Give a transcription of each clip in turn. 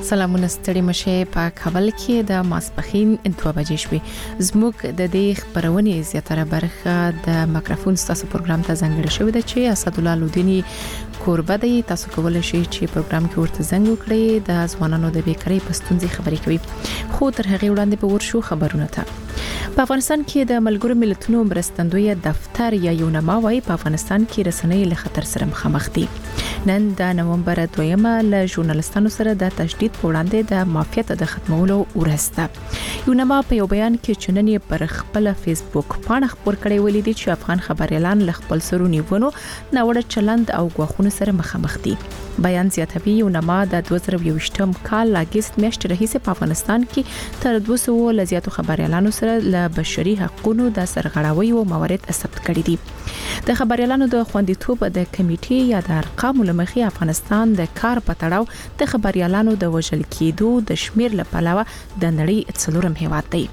سلامونه ستړي مشه په کابل کې د ماسپخین 2 بجې شوې زموږ د دې خبرونې زیاتره برخه د مایکروفون ستاسو پروګرام ته ځانګړې شوې ده چې اسد الله لودینی کوربه دی. تاسو کولای شئ چې پروګرام کې ورته زنګ وکړئ د ځوانانو د بیکاری په ستونزې خبرې کوي. خو تر هغه وړاندې په ورشو خبرونه ته په افغانستان کې د ملګرو ملتونو مرستندوی دفتر یا یونما وايي په افغانستان کې رسنۍ له خطر سره مخامخ دي. نن د نومبر 2 له ژورنالستانو سره د تشدید په وړاندې د مافیات د ختمولو ورسته یونما په یو بیان کې چننې پر خپل فیسبوک پاڼه خبر کړی ویلي دي چې افغان خبريالان له خپل سرونیونو ناوړه چلند او غوښتنو سره مخامخ دي. بیان زیاتوي یونما د 2021م کال لاګست میاشتې راهیسې په افغانستان کې تر 200 لزیاتو خبريالانو سره له بشري حقوقو د سرغړاوي او موارد ثبت کړي دي. د خبريالانو د خوندیتوب د کمیټې یا د ارقامو لمخې افغانستان د کار په تړاو د خبريالانو د وژل کېدو د شمیر لپاره د نړۍ څلورم هیواد دی.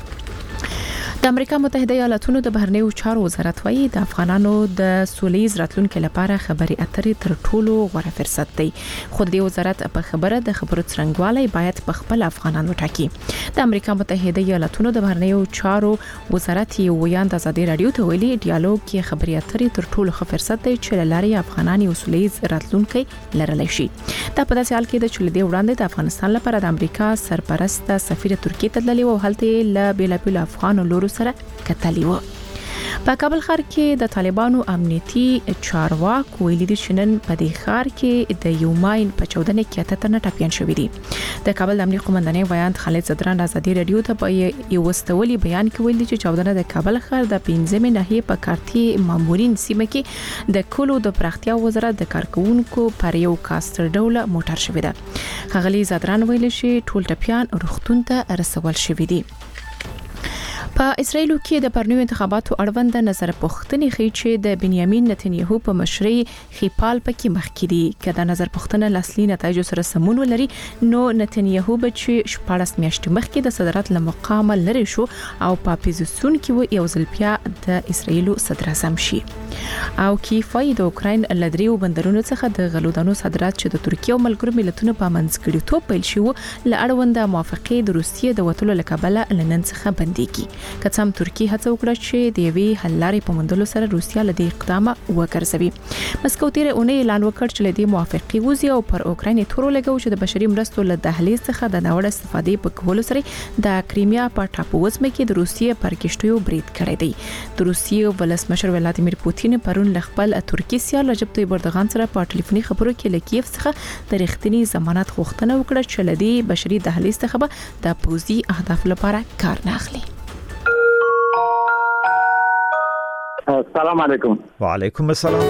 د امریکا متحده ایالاتونو د بهرنیو چارو وزارت وايي د افغانانو د سولېز راتلونکو لپاره خبري اترې تر ټولو غوره فرصت دی. خو د وزارت په خبره د خبرو څرنګوالي باید په خپل افغانانو ټاکي. د امریکا متحده ایالاتونو د بهرنیو چارو وزارت یو ویان د ازادي رادیو ته ویلي ډیالوګ کې خبري اترې تر ټولو ښه فرصت دی چې لاري افغاناني سولېز راتلونکو لرلی شي. دا په داسې حال کې د چلدي وړاندې د افغانستان لپاره د امریکا سرپرست سفیر ترکیه ته تللی او هلته له بیلابیل افغان لورو سره کتلی و. په کابل ښار کې د طالبانو امنیتي چارواکو ویلي دي چې نن په دې ښار کې د یوماین په 14 کې اته نه ټاپیان شوې دي. د کابل د امنیتي قومندانۍ ویاند خالد زدران ازادي رادیو ته په یو وستولي بیان کې ویلي چې 14 د کابل ښار د 15 ناحیه په کارتي مامورین سیمه کې د کولو د پراختیا وزارت د کارکونکو پر یو کاستر ډول موټر شوې ده. خغلی زدران ویلي چې ټول ټاپیان روختون ته رسول شوې دي. په اسرایل کې د پرنیو انتخاباتو اړوند نظر پوښتنې خي چې د بنیامین نتنیاهو په مشرۍ خپال پکې مخکې دي. کله نظر پوښتنه لاسلی نتایج سره سمون ولري نو نتنیاهو به چې 14 میاشتې مخکې د صدارت لمقام لري شو او په اپوزیسیون کې یو ځل بیا د اسرایل صدر اعظم شي. او کې فایده اوکراین لدریو بندرونو څخه د غلودانو صادرات چې د ترکیه او ملګرو ملتونو په منځګړیتوب پیل شو ل اړوند موافقه د روسیې د وټولو لکبله لنن څخه بنديږي. کڅم ترکیه هڅه وکړه چې د یوې حل لارې په موندلو سره روسیا له دې اقدام وکړي. مسکو تیر اونۍ اعلان وکړ چې له دې موافقه وزي او پر اوکراین تورو لګو چې د بشري مرستو له دهلیز څخه د ناوړه استفادې په کولو سره د کریمیا په ټاپو وزمه کې د روسیې پر کشتیو برید کړی دی. د روسیې ولسمشر ولادیمیر پوتین پرون له خپل ترکی سیال رجب طیب اردوغان سره په ټلیفوني خبرو کې له کیف څخه د رښتینی ضمانت غوښتنه وکړه چې له دې بشري دهلیز څخه د پوزي اهداف لپاره کار نه اخلي. السلام علیکم. وعلیکم السلام.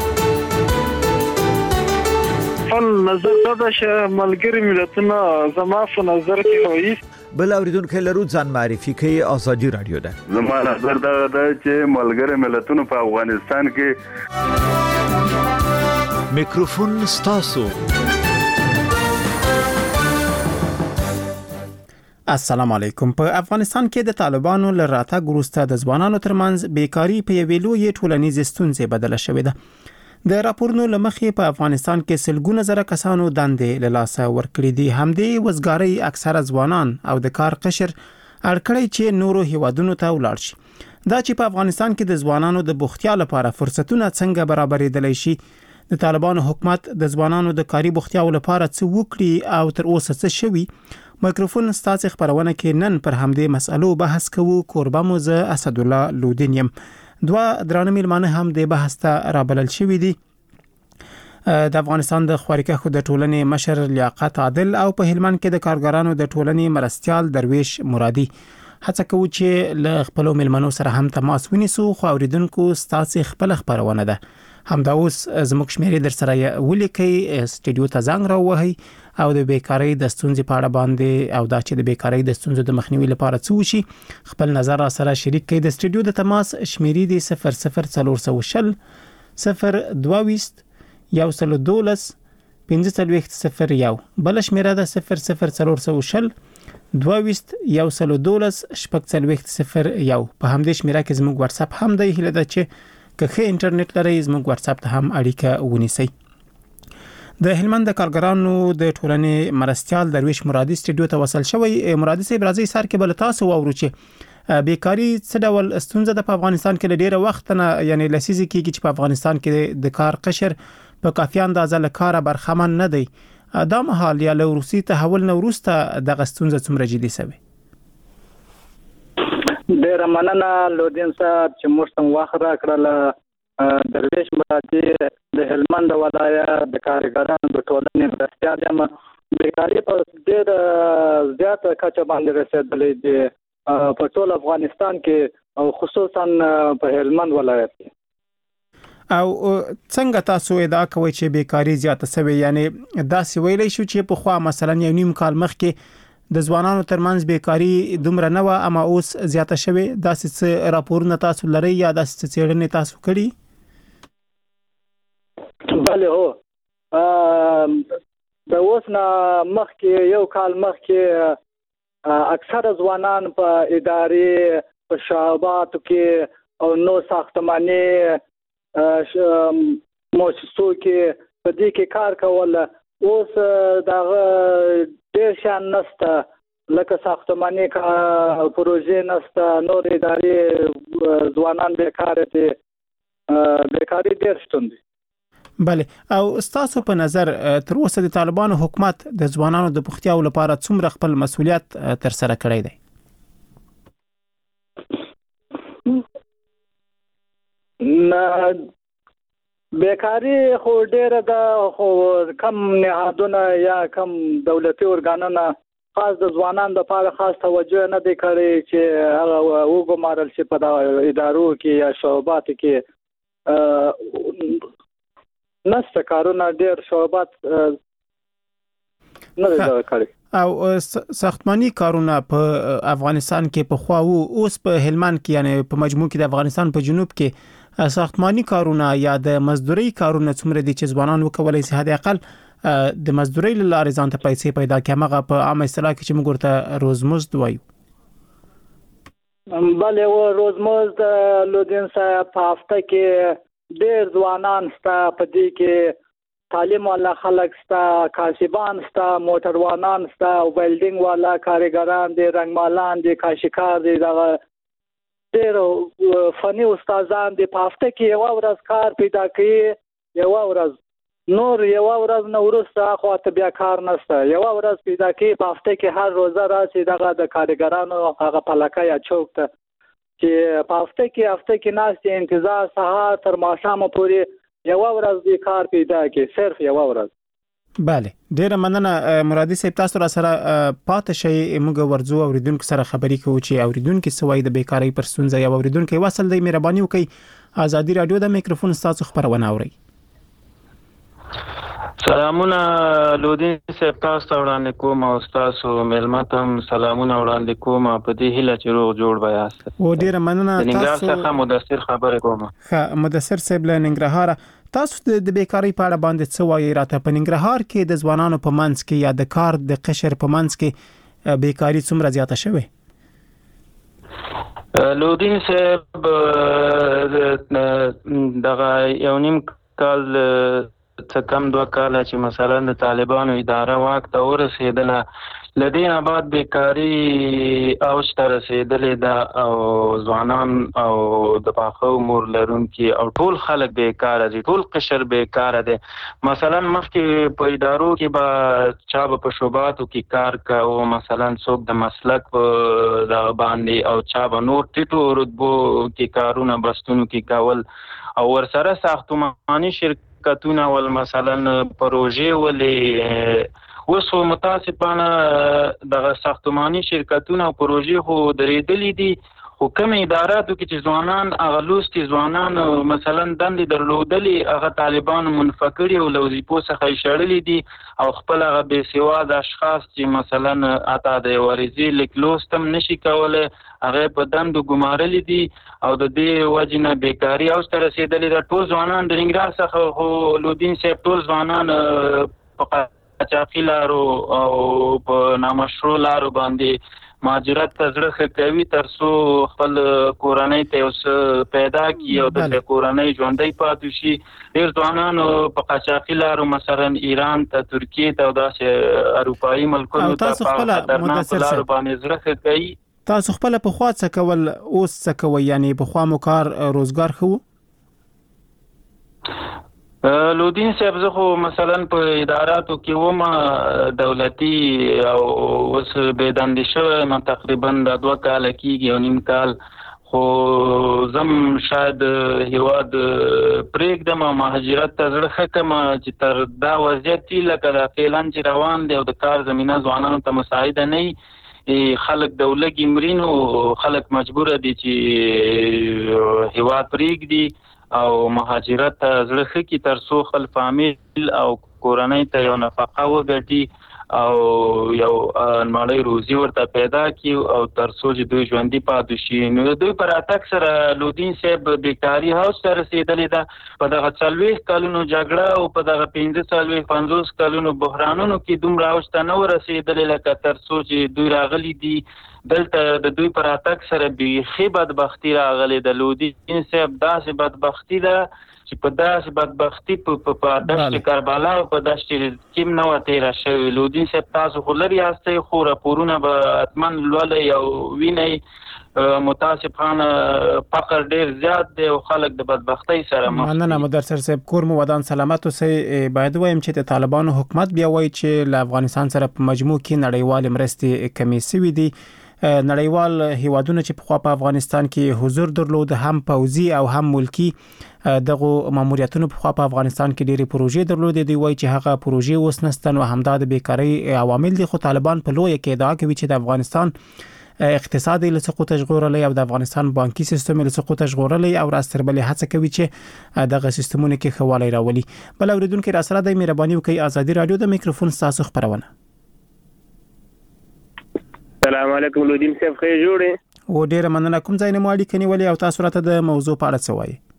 نظر دا چې ملګری ملتونه زما په نظر کې وایي بل اوریدونکو لرو ځان معرفي کوي ازادي رادیو ده. زما نظر دا چې ملګری ملتونه په افغانستان کې میکروفون ستاسو. السلام علیکم. په افغانستان کې د طالبانو له راتګ وروسته د ځوانانو ترمنځ بیکاری په یوې لویې ټولنیزې ستونزې بدله شوې ده. د راپورونو لمخې په افغانستان کې سلګونه زره کسانو دندې له لاسه ورکړې دي. همدې وزګاری اکثره ځوانان او د کار قشر اړکړی چې نورو هیوادونو ته ولاړ شي. دا چې په افغانستان کې د ځوانانو د بوختیا لپاره فرصتونه څنګه برابرېدلی شي، د طالبانو حکومت د ځوانانو د کاري بوختیا لپاره څه وکړي او تر اوسه څه شوي، مایکروفون ستاسو خبرونه کې نن پر همدې مسألو بحث کوو. کوربه مو زه اسد الله لودین یم. دوه درانه میلمانه هم د بحث ته رابلل شوي دي. د افغانستان د خواریکښو د ټولنې مشر لیاقت عادل او په هلمند کې د کارګرانو د ټولنې مرستيال درویش مرادي. هڅه کوو چې له خپل میلمنو سره هم تماس ونیسو. خو اوریدونکو ستاسو خپل خبرونه ده. همدا اوس زموږ شمیرې در سره ولیکي، سټډیو ته زنګ راوهي او د بیکاری د ستونزې په اړه باندې او دا چې د بیکاری د ستونزو د مخنیوي لپاره څه وشي خپل نظر را سره شریک کړئ. د سټډیو د تماس شمیرې دي 00420 022 112 1501. بل شمیره ده 00420 22 112 1501. په همدې شمیره کې زموږ واتس اپ هم دی. هله ده چې که ښه انټرنیټ لرئ زموږ واتس اپ ته هم اړیکه ونیسئ. د هلمند د کارګرانو د ټولنې مرستيال درویش مرادي سټډیو ته وصل شوی. مرادي صاحب راځي سر کې بل تاسو وورو چې بیکاری څه ډول ستونزه ده په افغانستان کې ډیره وخت نه یعنی لسیزي کېږي چې په افغانستان کې د کار قشر په کافي اندازه له کار برخمن نه دی. دا مهال یا له روسي تحول نه وروسته د ستونزه څومره جدي شوه؟ ډیر مننه لودین صاحب چې موږ ته وخت راکړل. درویش مرادي د هلمند ولایت د کارګرانو د ټولنې مرستيال یم. بیکاری په ډیر زیاته کچه باندې رسیدلې ده په ټول افغانستان کې او خصوصا په هلمند ولایت کې. او څنګه تاسو ادعا کوئ چې بیکاری زیاته شوه؟ یعنی دا سی ویلې شو چې په خوا مثلا یو نیم کال مخکې د ځوانانو ترمنځ بیکاری دومره نه و اما اوس زیاته شوه. دا څه راپورونه تاسو لري یا دا څه څېړنې تاسو کړي؟ بله هو د اوس نه مخکې یو کال مخکې اکثر ځوانان په ادارې په شعباتو کې او نو ساختماني مؤسسو کې په دې کې کار کول. اوس دغه ډېر شان نشته لکه ساختماني پروژې نشته، نور ادارې ځوانان بیکاره دي، بیکاري ډېر شتون دي. بله، او ستاسو په نظر تر اوسه د طالبانو حکومت د ځوانانو د پوښتنو لپاره څومره خپل مسؤلیت تر سره کړی دی؟ بیکاری خو ډیره ده، خو کم نهادونه یا کم دولتي ارګانونه خاص د ځوانانو لپاره خاص توجه نه دی کړی چې هغه وګمارل شي په ادارو کې یا شعباتو کې. نسته کارونه ډیر شعبات نه دی کړی. او ساختماني کارونه په افغانستان کې په خوا اوس په هلمند کې یعنی په مجموع کې د افغانستان په جنوب کې ساختماني کارونه یا د مزدوري کارونه څومره دي چې ځوانان وکولای شي حد اقل د مزدوري لپاره ځان ته پیسې پیدا کړي، هغه په عام اصطلاح کې چې موږ ورته روزمزد وایو. بله، و روزمزد لودین صاحب په هفته کې ډیر ځوانان شته، په دې کې تعلیم والا خلک شته، کاسبان شته، موټروانان شته، ویلډینګ والا کارګران دي، رنګمالان دي، کاشیکار دي، دغه ډیر فني استادان دي. په هفته کې یو ورځ کار پیدا کوي، یو ورځ نور، یو ورځ نه وروسته خو ته بیا کار نشته، یو ورځ پیدا کوي. په هفته کې هر روزه راشي دغه د کارګرانو هغه پلکه یا چوک ته چې په هفته کې ناست انتظار سهار تر ماښامه پورې یو ورځ دی کار پیدا کوي، صرف یو ورځ. بله، ډیره مننه مرادي صاحب، تاسو را سره پاتې شئ. موږ ورځو اوریدونکو سره خبرې کوو چې اوریدونکو سوي د بیکاری پر ستونزه یا اوریدونکو وصل دی. مهرباني وکړئ آزادي رادیو د میکروفون تاسو خبرونه اورئ. سلامونه لودین صاحب، تاسو ته وړاندې کوم او تاسو ملمتم سلامونه وړاندې کوم په دې هیله چې روغ جوړ بیاست. و ډیره مننه. تاسو څنګه مدثر خبرې کوم؟ ښه، مدثر صاحب له ننګرهار، تاسو د بیکاری په اړه باندې څه وایي راته؟ په ننګرهار کې د ځوانانو په منځ کې یا د کار د قشر په منځ کې بیکاری څومره زیاته شوه؟ لودین صاحب دغه یو نیم کال څه کم 2 کاله چې مثلا د طالبانو اداره واک ته ورسېدله، لدین بعد بیکاری اوج ته رسیدلې ده او ځوانان او د پاخه عمر لرونکي او ټول خلک بیکاره دي، ټول قشر بیکاره دي. مثلا مخکې په ادارو کې به چا به په شعباتو کې کار کوي، مثلا څوک د مسلک د باندې او چا به نور ټیټو رتبو کې کارونه بستونو کې کول او ورسره ساختماني شرکتونه ول مثلا پروژې ولې اوس متاسفانه دغه ساختماني شرکتونه او پروژې خو درېدلې دي، خو کوم اداراتو کې چې ځوانان هغه لوستي ځوانان مثلا دندې درلودلې هغه طالبان منفکري او وظیفو څخه یې شړلې دي او خپل هغه بې سواده اشخاص چې مثلا اته د ورزي لیک لوستم نشي کولی هغه په دندو ګمارلې دي او د دې وجې نه بیکاري اوج ته رسېدلې ده. ټول ځوانان د ننګرهار څخه خو لودین صاحب ټول ځوانان په قاچاقي لارو او په نامشروع لارو باندې مهاجرت ته زړه کوي تر څو خپل کورنۍ ته اوس پیدا کی او د کورنۍ ژوندۍ پاتې شي. ډېر ځوانان په قاچاقي لارو مثلا ایران ته ترکیه ته او داسې اروپایي ملکونو ته په خطرناکو لارو باندې زړه کوي. تاسو خپل په خوا څه کول اوس څه کوي یعنی په خوا مو کار روزګار خو لودین صاحب زه خو مثلا په اداراتو کې وم دولتي او اوس بېدندې شوی ما تقریبا 2 کال کېږي او نیم کال خو زم شاید هیواد پرېږدم او مهاجرت ته زړه ښه کړم چې تر دا وضعیت لکه د فعلا چې روان دی او د کار زمینه ځوانانو ته مساعده نه وي خلک د ولږې مرینو خلک مجبوره دي چې هیواد پرېږدي او مهاجرت ته زړه ښه کړي تر څو خپل فامیل او کورنۍ ته یو نفقه وګټي او یو مالي روزي ورته پیدا کړي او تر څو چې دوی ژوندي پاتې شي. نو دوی پر اتک سره لودین صاحب بیکاري هاوس ته رسېدلې ده په دغه 40 کلونو جګړه او په دغه 50 کلونو بحرانونو کې دومره اوسته نه ورسېدلې لکه تر څو چې دوی راغلي دي دلته د دوی پر اتک سره بیخي بدبختی راغلې ده. لودین صاحب داسې بدبختی ده چې په داسې بدبختی په دشت کربلا او په دشت کیم نه و تیره شوې. لودین صاحب تاسو خو لرې یاستئ خو راپورونه به حتما لولئ او وینئ متاسفانه فقر ډیر زیات دی او خلک د بدبختی سره مخ دي. مننه مدرسر صاحب کور مو ودان سلامت اوسئ. باید وایم چې د طالبانو حکومت بیا وایي چې له افغانستان سره په مجموع کې نړیوال مرستې کمې شوې دي. نړیوال هیوادونه چې په خوا په افغانستان کې حضور درلود هم پوځي او هم ملکی دغه ماموریتونو په خوا په افغانستان کې ډېری پروژې درلودې دی وایي چې هغه پروژې اوس نستن او همدا د بیکاری عوامل دي. خو طالبان په لوی کې ادعا کوي چې د افغانستان اقتصادي له سقوط ژغورلې او د افغانستان بانکي سیستم له سقوط ژغورلې او راستربلې هڅه کوي چې دغه سیستمونه کې خواله راولي. بل اوریدونکو را سره د مهرباني وکي ازادي رادیو د میکروفون تاسو خبرونه. السلام علیکم لودین صاحب خیر جوړه و ډیره مننه. کوم ځای نه مو اړیکه نیولې او تاسو راته د موضوع په اړه څه وایي؟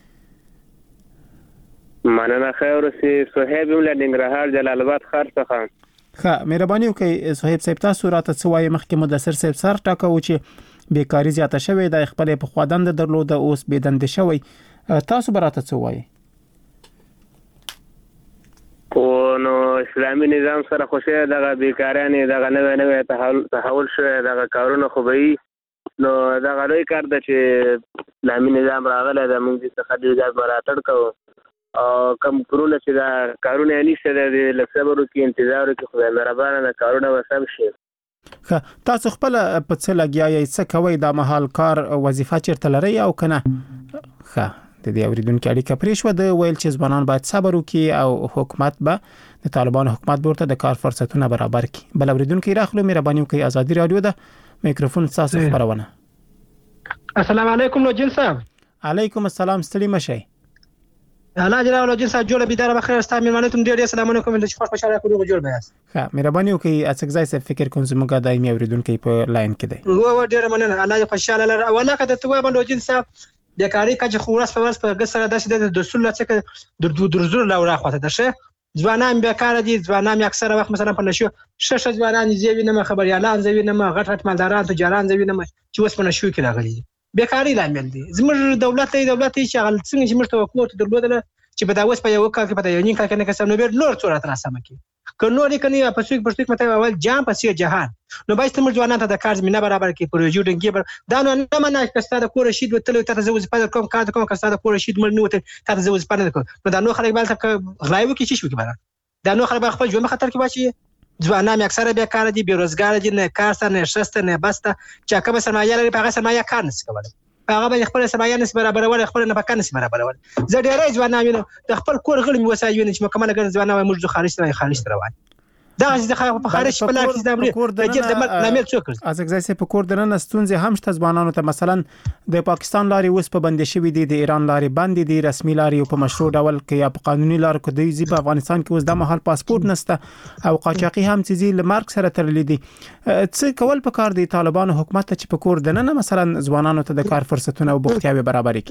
مننه خیر اوسئ. صہیب له ننګرهار جلال آباد ښار څخه. ښه مهرباني وکړئ صہیب صاحب تاسو راته څه وایي؟ مخکې مدثر صاحب سر ټاکو چې بیکاری زیاته شوې د خپل په خودند درلوده اوس بېدند شوی. تاسو براته څه وایي؟ نو اسلامي نظام سره خوشاله دغه بیکارانه دغه نوې تحول شوی دغه کارونه خو به نو دغه لوی کار د چې اسلامي نظام راغله د موږ څخه د ځای براتړ کو او کوم پرونه چې دا کارونه نشته د لکسبرو کې انتظار کې خدای مهربانه کارونه وسم شي. تاسو خپل په څه لګیاي څه کوي د محل کار وظیفه چیرته لري او کنه؟ د دې اوریدونکو اړیکه پرې شو د ویل چې ځوانان باید صبر وکړي او حکومت به د طالبانو حکومت ورته د کار فرصتونه برابر کړي. بل اوریدونکو راخلو مهرباني وکړئ ازادي رادیو د میکروفون تاسو خبرونه. السلام علیکم لوجین صاحب. علیکم السلام ستړي مشئ. الله جل لوجین صاحب جوړه بيدار بخیر ستاسو مېلمانه ډېر السلام علیکم د شپږ په شاله کوو جوړ بیاس. مهرباني وکړئ اڅکځای څه فکر کوم زموږه دایمي اوریدونکو په لاین کې دی. و ډېر مننه الله خوشاله لره اوله کده ته وای لوجین صاحب بیکاری کچ خورس په ورس په ګسره داسې د رسول الله څخه درزور لا راخواته ده شه ځوانان بیکار دي. ځوانان اکثره وخت مثلا په نشو شش ځوانان زیوی نه خبريالان زیوی نه غټ مالداران تجاران زیوی نه چې اوس په نشو کې راغلي بیکاری لامل دي. زموږ دولت چې غل څنګه چې موږ ته حکومت درلودل چې په دا اوس په یو کال کې په یو نیم کال کې نه کسب نو بیر لور څوره تر سم کې کنو لیکنی په څوک پښتو مته اول جام په جهان نو باید تمر ځوانان ته د کار زمينه برابر کې پروژې ډنګي دا نه منه کستا د کور شید وتل ته زوز په کوم کار کوم کستا د کور شید مړ نه وته ته زوز پنه کو نو دا نو خلک بل ته غلایو کې شي شو کې بره دا نو خلک خپل ژوند خطر کې واچي. ځوانان اکثره بیکار دي بیروزګار دي نه کار ستنه شسته نه بسته چې کوم سرمایه لري په هغه سرمایه کار نس کوله هغه به خپل سرمایه نس برابرول خپل نه پکانه نس برابرول. زه ډېرې ځوانان د خپل کور غړي وسایونه چې مکمل ګر ځوانان موږ خارج روان دا چې په خارج په لار کې د امریکا د جیب د نامل څوک ازګزای سه په کور درنه ستونزې هم شته ځوانانو ته مثلا د پاکستان لاري اوس په بندي شوې دي د ایران لاري بندي دي رسمي لاري په مشروع ډول کې یا په قانوني لار کې د زی په افغانستان کې اوس د محل پاسپورت نسته او قاچاقي هم چې ل مارک سره تړلې دي. څه کول په کار دي طالبانو حکومت چې په کور درنه مثلا ځوانانو ته د کار فرصتونه او بوختیاوي برابر کړي؟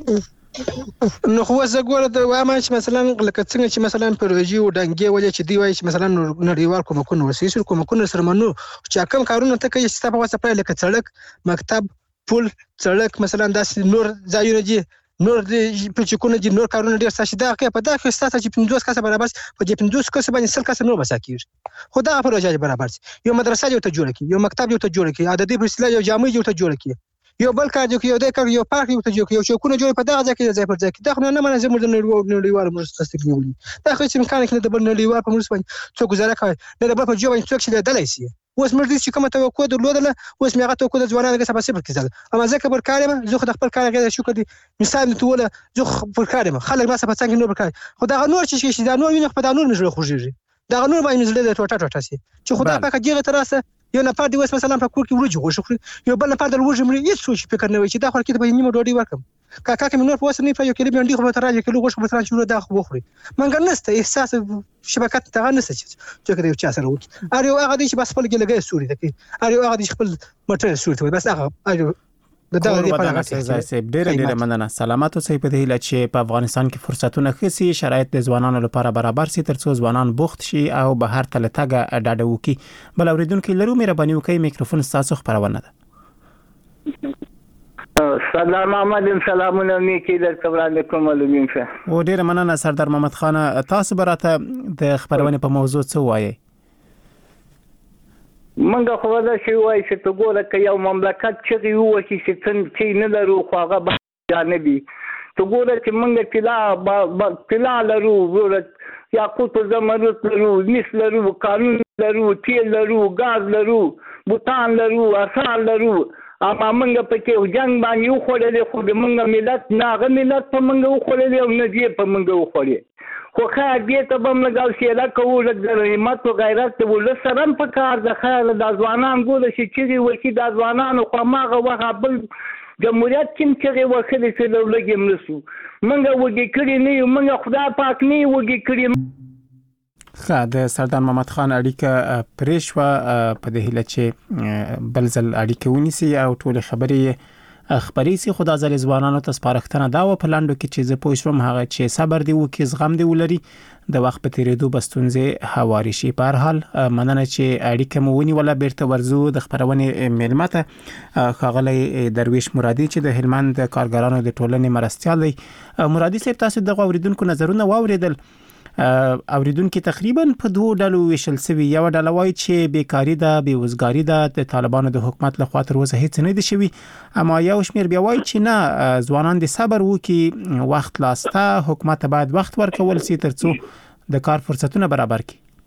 نو خو زه ګوره د وایم چې مثلا لکه څنګه چې مثلا پروژې او ډنګې ولې چې دی وایي چې مثلا نړیوال کومکونه وسیسل کومکونه سره منو چې کوم کارونه ته کوي چې په واسطه په لکه سړک مکتب پل سړک مثلا داسې نور ځایونه دي نور د پچکونه دي نور کارونه ډیر ستاسو دا کې په دا کې ستاسو چې 50 کسه برابر په دې 50 کسه باندې 100 کسه نو بساکیږي خو دا پروژه برابر یو مدرسه یو ته جوړ کی یو مکتب یو ته جوړ کی عددي په اصطلاح یو جامع یو ته جوړ کی یو بل کار یو د کار یو پارک یو ته جوړ یو شوکونه جوړ په دغه ځای کې ځای پر ځای کې دا خو نه منځ موږ نړیوال مرسته ستګنیولي دا خو چې امکان کې د بل نړیوال په مرسته باندې څو گزاره کوي نه د بل په جوړ څوک چې دلای شي اوس موږ دې چې کومه توقع درلودله اوس میغه توقع د ځوانانو کې سبا صفر کېږي اما ځکه پر کار ما زه خپل کار غیر شو کړی مثال نتوله زه پر کار ما خلک ما سبا څنګه نور پر کار خو دا نور چې دا نور ویني په دا نور مجله خوږي دا نور باندې مزله د ټوټه شي چې خدای پاک دې تراسه یو نفر دی وس مثلا په کور کې ورجو غوښه یو بل نفر د ورجو مړي هیڅ سوچ فکر نه وي چې دا خو کې په نیمه ډوډۍ ورکم کاکا کې نور په وسه نه په یو کې لبي انډي خو تر راځي کې غوښه مثلا شروع دا خو بخوري منګ نسته احساس شبکات ته نسته چې کړي چا سره وکی اره هغه دې چې بس خپل کې لګي سوري دکی اره هغه دې خپل مټر سوري ته بس هغه د دغه په ډېر مننه سلامات اوسئ په دې هیله چې په افغانستان کې فرصتونه خسي شرایط د ځوانانو لپاره برابر سي ترڅو ځوانان بوخت شي او بهر ته لټګه ډاډه وکي بل اوریدونکو لرو مهرباني وکړئ میکروفون تاسو خبرونه ده سردار محمد سلامونه میکي در وړاندې کوم معلومین شه او ډېر مننه سردار محمد خان تاسو براته د خبرونه په موضوع څه وایي منګه خو دا شی وایي چې ته ګوره ک یو مملکت چې یو وکی چې څنګه نه لرو خو هغه جانبي ته ګوره چې منګه طلا لرو ګوره یاقوت زمرد لرو مس لرو قانون لرو تیل لرو غاز لرو بوتان لرو اثار لرو اما منګه پکې جنگ باندې خوړلې خو د منګه ملت ناغه ملت په منګه خوړلې او نه دی په منګه خوړلې خو خا دې ته بم لګاو شي لا کوو د همت او غیرت ول سرم په کار د خیر د ځوانان ګول شي چې وکی د ځوانانو خو ماغه وغه بل جمهوریت کوم چې وکړي چې لږه مرسو منګه وګی کړی نه منګه خدای پاک نه وګی کړی خا د سردار محمد خان اړیکه پرېښوا په دې هیله چې بل ځل اړیکه ونیسي او ټول خبرې خبرې سي خدا ځل ځوانانو ته سپارښتنه دا و په لاندو کې چې زه پوښوم هغه چې صبر دی وکي زغم دی ولري د وخت په تیریدو بستونځه هواري شي په هر حال مننه چې اړیکه مو ونی ولا بیرته ورزو د خبرونه ملمته خاغلی درویش مرادي چې د هلمند کارګرانو د ټولنې مرستيال دی مرادي صاحب تاسو د اوریدونکو نظرونه واوریدل اوریدونکو تقریبا په دوه ډلو ویشل سوي یو ډله وایي چې بیکاری ده بیوزګاری ده د طالبانو د حکومت لخوا تر اوسه هیڅ نه دي شوی اما یو شمیر بیا وایي چې نه ځوانان د صبر وکي وخت لاسته حکومت باید وخت ورکول سي ترڅو د کار فرصتونه برابر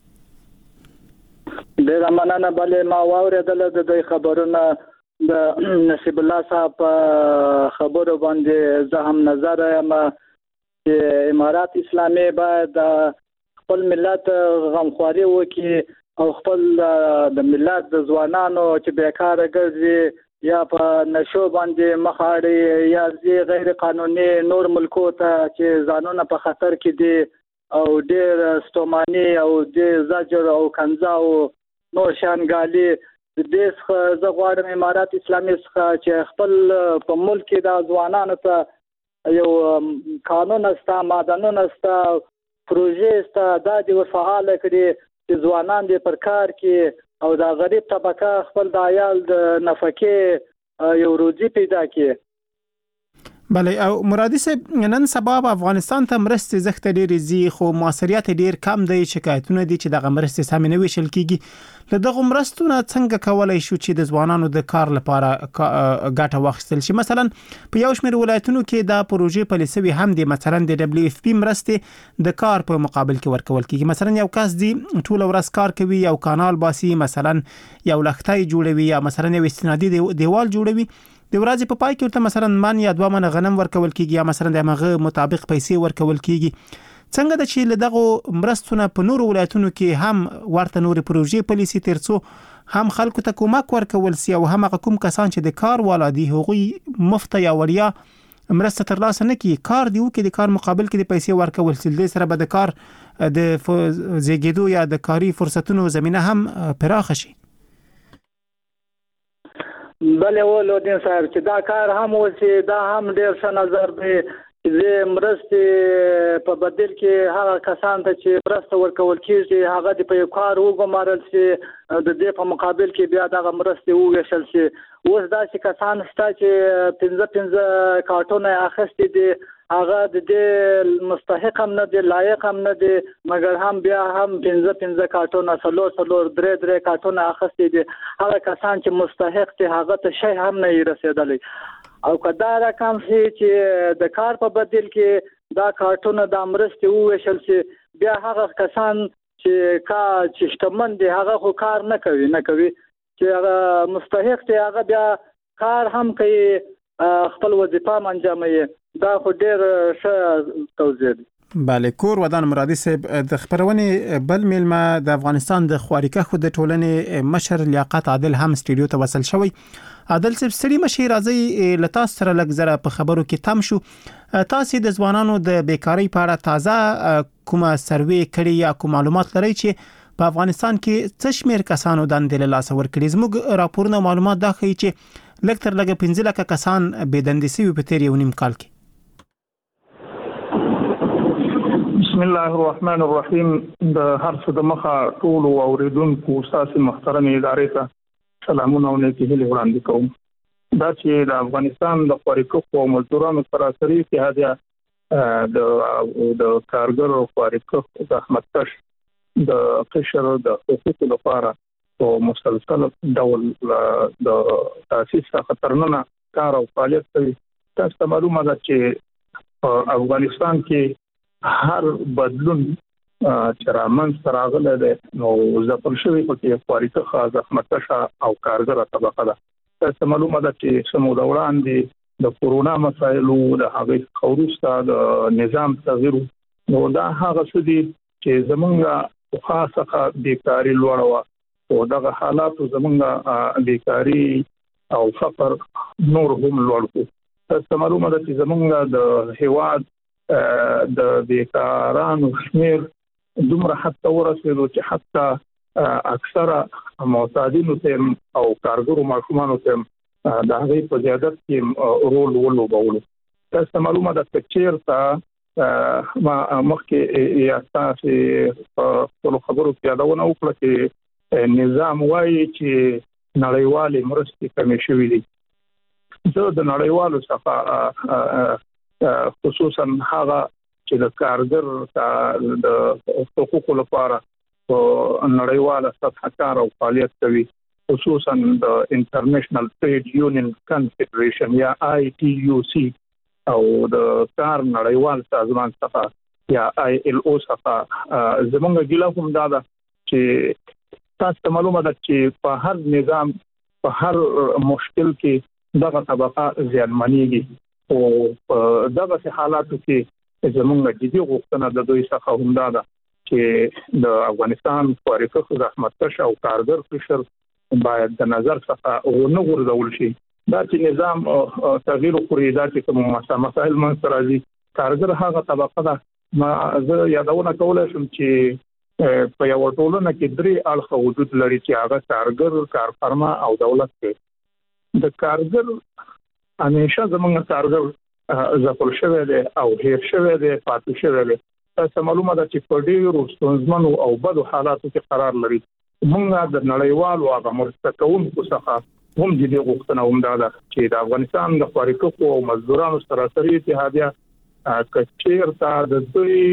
کړي ډیر مننه بلې ما واوریدل د خبرونه د نصیب الله صاحب خبرو باندې زه هم نظر یم چې امارات اسلامي باید خپل ملت غمخواري وکړي او خپل د ملت د ځوانانو چې بیکاره ګرځي یا په نشو باندې مخاړي یا غیر قانوني نور ملکو ته چې ځانونه په خطر کې دي او ډېر ستوماني او ډېر زجر او کنځا او نور شانګالي د دې څخه زه غواړم امارات اسلامي څخه چې خپل په ملک کې د ځوانانو ته یو قانون استا مادنونه استا پروژې استا د دې فعال کړي چې ځوانان دې پر کار کې او د غریب طبقه خپل د عیال د نفقې یو روزي پیدا کړي بله او مرادي صاحب نن سبا افغانستان ته مرستې زخت ډېر زی خو موثریت ډېر کم دی شکایتونه دي چې دغه مرستې سم نه ویشل کیږي له دغه مرستونو څنګه کولای شو چې د ځوانانو د کار لپاره ګټه واخیستل شي مثلا په یو شمېر ولایتونو کې دا پروژې پالیسي هم دي مثلا د WFP مرستې د کار په مقابل کې ورکول کیږي مثلا یو کس دی ټول ورځ کار کوي یو کانال باسي مثلا یو لختای جوړوي یا مثلا یو استنادي دیوال جوړوي د ورځې په پای کې ورته مثلا من یا 2 من غنم ورکول کیږي یا مثلا د مغه مطابق پیسې ورکول کیږي څنګه د چې لدغه مرستونه په نور ولایتونو کې هم ورته نور پروژې پالیسي ترڅو هم خلکو ته کومک ورکول سي او هم کوم کسان چې د کار ولادي هغوی مفت یا وړیا مرسته ترلاسه نه کی کار دیو کې د کار مقابل کې د پیسې ورکول سي د سره به د کار د زیږیدو یا د کاری فرصتونو زمينه هم پراخ شي بله ولودین صاحب چې دا کار هم وسی دا هم ډیر ښه نظر دی چې مرستې په بدل کې هغه کسان ته چې مرسته ورکول کیږي هغه د په کار وګمارل شي د دې په مقابل کې بیا دغه مرستې وویشل شي. اوس داسې کسان شته چې 15 کارټونه اخیستي دي هغه د دې مستحق هم نه دي لایق هم نه دي مګر هم بیا هم 15 کارټونه څلور درې کارټونه اخیستي دي. هغه کسان چې مستحق دي هغه ته شی هم نه رسیدلی او کدا رقم چې د کار په بدل کې دا کارټونه د مرستې وویشل شي بیا هغه کسان چې شتمن دي هغه خو کار نه کوي چې هغه مستحق دي هغه بیا کار هم کوي خپل وظیفه انجاموي. دا خو ډیر ښه توضیح دی. بله کور ودان مرادي صاحب د خبرونې بل میلمه د افغانستان د خوارکه خود ټولنې مشر لیاقت عادل هم سټډیو ته وصل شوی. عادل صاحب ستړي مشي راځي لتا سره لږ زره په خبرو کې تم شو. تاسو د ځوانانو د بیکاری په اړه تازه کومه سروې کړی یا کوم معلومات لرئ چې په افغانستان کې څه شمیر کسانو دندې له لاس ورکړي؟ زموږ راپورونه معلومات دا ښیي چې لږ تر لږه 15 لک کسان بې دندې شوي په تیر یو نیم کال کې. بسم الله الرحمن الرحیم. د هر څه د مخه ټول اوریدونکو تاسو محترم ادارې ته سلامونه او نیکی هیلې وړاندې کوم. دا چې د افغانستان د خوارکو او مزدورانو سراسري اتحادیه د کارګر او خوارکو د زحمتکش د قشر د حقوقو لپاره او مسلسل ډول د تاسیس خطرناک کار او فعالیت کوي. تاسو ته معلومه ده چې په افغانستان کې هر بدلون چې رامنځته راغلی دی نو ځپل شوی په کې خوارکه زحمتکشه او کارګره طبقه ده. تاسو معلومه ده چې سمو وړاندې د کورونا مسایلو د هغې وروسته د نظام تغییر نو دا هغه څه دي چې زمونږ خاصه بیکاری لوړه وه او دغه حالات زمونږ بیکاری او فقر نور هم لوړ کړو. تاسو معلومه ده چې زمونږ د هیواد د بیکارانو شمیر دومره حتی ورسېدو چې حتی اکثره معتادینو ته او کارګرو ماشومانو ته د هغې په زیادت کې رول ولوبولو. تاسو معلومه ده چې چېرته مخکې یا تاسو په خپلو خبرو کې یادونه وکړه چې نظام وایي چې نړیوالې مرستې کمې شوي دي. زه د نړیوالو څخه خصوصا هغه چې د کارګر د حقوقو لپاره په نړیواله سطح کار او فعالیت کوي خصوصا د انټرنیشنل ټریډ یونین کنفدریشن یا ITUC او د کار نړیوال سازمان څخه یا ILO څخه زمونږ ګیله هم دا ده چې تاسو معلومه ده چې په هر نظام په هر مشکل کې دغه طبقه زیانمنېږي او دغه حالاتو کې زمونږ جدي غوښتنه د دوی څخه هم دا ده چې د افغانستان خوارکه زحمتکش او کارګر قشر باید د نظر څخه ونه غورځول شي. دا چې نظام تغییر وکړي دا چې کوم مسایل منځته راځي کارګر هغه طبقه ده. زه یادونه کولی شم چې په یو ټولنه کې درې اړخه وجود لري چې هغه کارګر کارفرما او دولت دی. د کارګر همیشه زمونږ کارګر ځپل شوی دی او هیر شوی دی پاتې شوی دی. تاسو معلومه ده چې په ډېرو ستونزمنو او بدو حالاتو کې قرار لري. موږ د نړیوالو هغه مرسته کوونکو څخه هم جدي غوښتنه هم دا ده چې د افغانستان د خوارکو او مزدورانو سراسري اتحادیه که چېرته د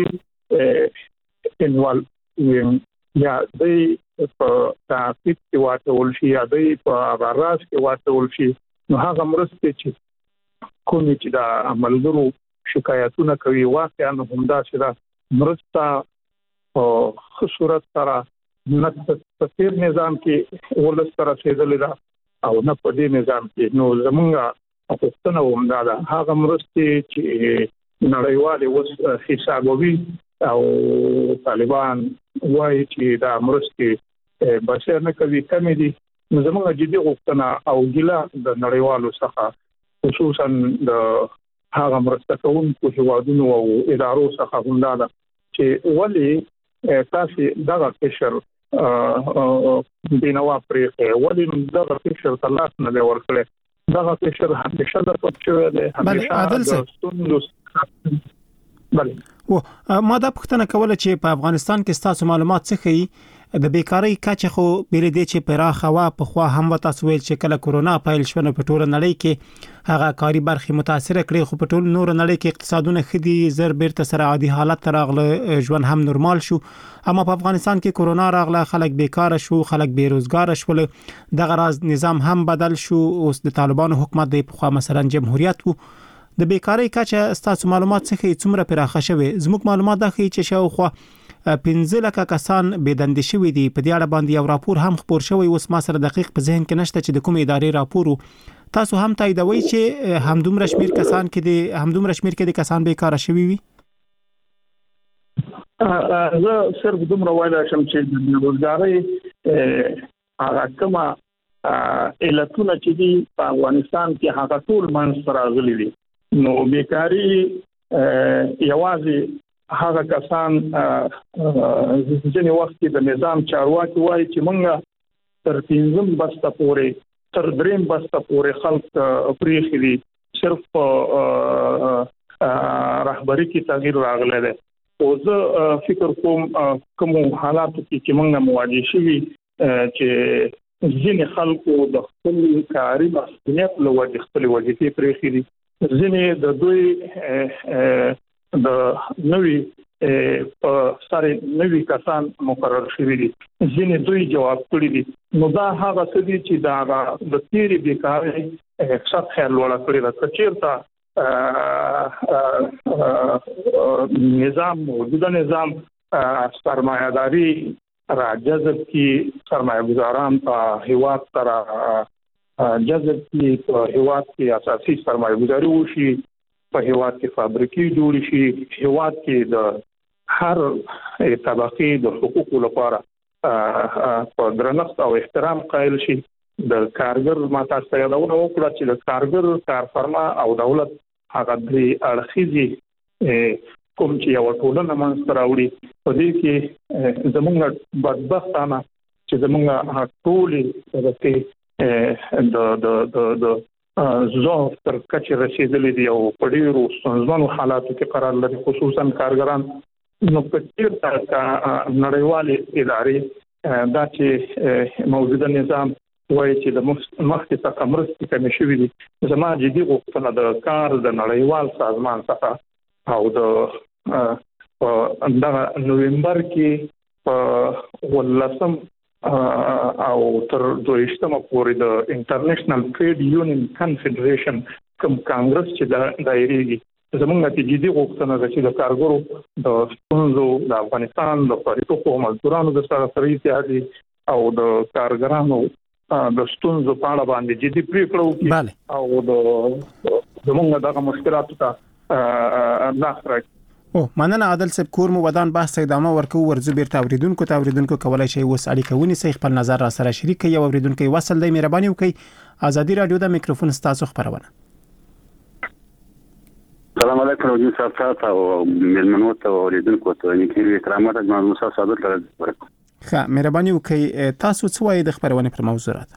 دوی انوالوینګ یا دوی په تعقیب کې واچول شي یا دوی په غراض کې واچول شي نو هغه مرستې چې کومې چې د ملګرو شکایتونه کوي واقعا همداسې ده مرسته په ښه صورت سره نه په تېر نظام کې ولس ته رسېدلې ده او نه په دې نظام کې. نو زمونږ غوښتنه همدا ده هغه مرستې چې نړیوالې اوس حسابوي او طالبان وایي چې دا مرستې بشر نه کوي کمې دي نو زموږ جدي غوښتنه او ګیله د نړیوالو څخه خصوصا د هغه مرسته کوونکو هیوادونو او ادارو څخه هم دا ده چې ولې تاسو دغه قشر بینوا پرې ولې دغه قشر تلاش نه ورکړي. دغه قشر همیشه د پښتو دی همیشه د ستوندو بله ما دا پوښتنه کوله چې په افغانستان کې تاسو معلومات څه ښیي د بیکاری کچه خو بیل دي چې پراخه وا په خو هم تاسو ویل چې کله کورونا پایل شونه په ټول نړۍ کې هغه کاری برخه متاثر کړي خو په ټول نور نړۍ کې اقتصادونه خدي زر بیرته سره عادي حالت راغله ژوند هم نورمال شو اما په افغانستان کې کورونا راغله خلک بیکار شو خلک بیروزګار شول دغه راز نظام هم بدل شو اوس د طالبانو حکومت د خو مثلا جمهوریت وو د بیکاری کچه تاسو معلومات څخه څومره پراخه شوه زموږ معلومات دا ښیي چې شاوخوا 15 لک کسان بيدند شوی دي په دې اړه باندې یو راپور هم خبر شوی اوس ما سره دقیق په ذهن کې نشته چې د کومې ادارې راپور تاسو هم تاییدوي چې همدومره شمیر کسان کې دي همدومره شمیر کې دي کسان بیکار شوی وي زه صرف دومره وایي چې د روزګارۍ هغه کومه علتونه چې دي په افغانستان کې هغه ټول منځ راغلي دي نو بیکاری یوازې هغه کسان ځینې وخت کې د نظام چارواکي وایي چې موږ تر 15 بسته پورې تر 3 بسته پورې خلک پریخي دي صرف رهبری کې تغییر راغلی دی او زه فکر کوم کوم حالاتو کې موږ مواجه شوي چې ځینې خلکو د خپل کاري مسؤلیت له وجې خپل وظیفې پریخي دي ځینې د دوی د نوې په سره نوې کسان مقرر شوي دي ځینې دوی جواب کړی دي نو دا هغه څه دي چې دا د تیری بیکارۍ سطح لوړه کړی ده چیرته نظام موجوده نظام سرمایه‌داري را جذب کی سرمایه‌گذاران په هیواد سره جذب کی په هیواد کې اساسي سرمایه‌گذاري وشي په هیواد کې فابریکې جوړ شي هیواد کې د هر طبقه د حقوقو لپاره په درنښت او احترام قائل شي د کارګر ماته ستایدونه وکړه چې د کارګر کارفرما او دولت هغه د اړخیزي کوم چې یو ټولنه منځ راوړي په دې کې زمونږ بدبختانه چې زمونږ ټولې د زوف تر کچې رسیدلې دي او په ډیرو ستونزمنو حالاتو کې قرار لري خصوصا کارګران نو په ډیر نړیوالې ادارې دا چې موجوده نظام وایي چې د مخکې څخه مرستې کمې شوې دي زما جدي غوښتنه د کار د نړیوال سازمان څخه او د نوومبر کې په 18 او تر 22 پورې د انټرنیشنل ټریډ یونین کنفدریشن کوم کانګرس چې دایریږي زمونږ ته جدي غوښتنه ده چې د کارګرو د ستونزو د افغانستان د فریقو مزدورانو د سره اتحادیې او د کارګرانو د ستونزو په اړه باندې جدي پریکړه وکړي او زمونږ دغه مشکلاتو ته لاس مننه عادل صاحب کور مو ودان بحث ادامه ورکو ورزو بیرته اوریدونکو کولای شي وس اړیکه ونیسي خپل نظر را سره شریک کړئ اوریدونکو وصل دی مهرباني وکړئ ازادي رادیو د میکروفون تاسو خبرونه السلام علیکم وجود صاحب او ملمنو ته اوریدونکو ته نیکی احترامات د موسی صادق ورکو ښه مهرباني وکړئ تاسو څه وایي د خبرونه پر موضوعات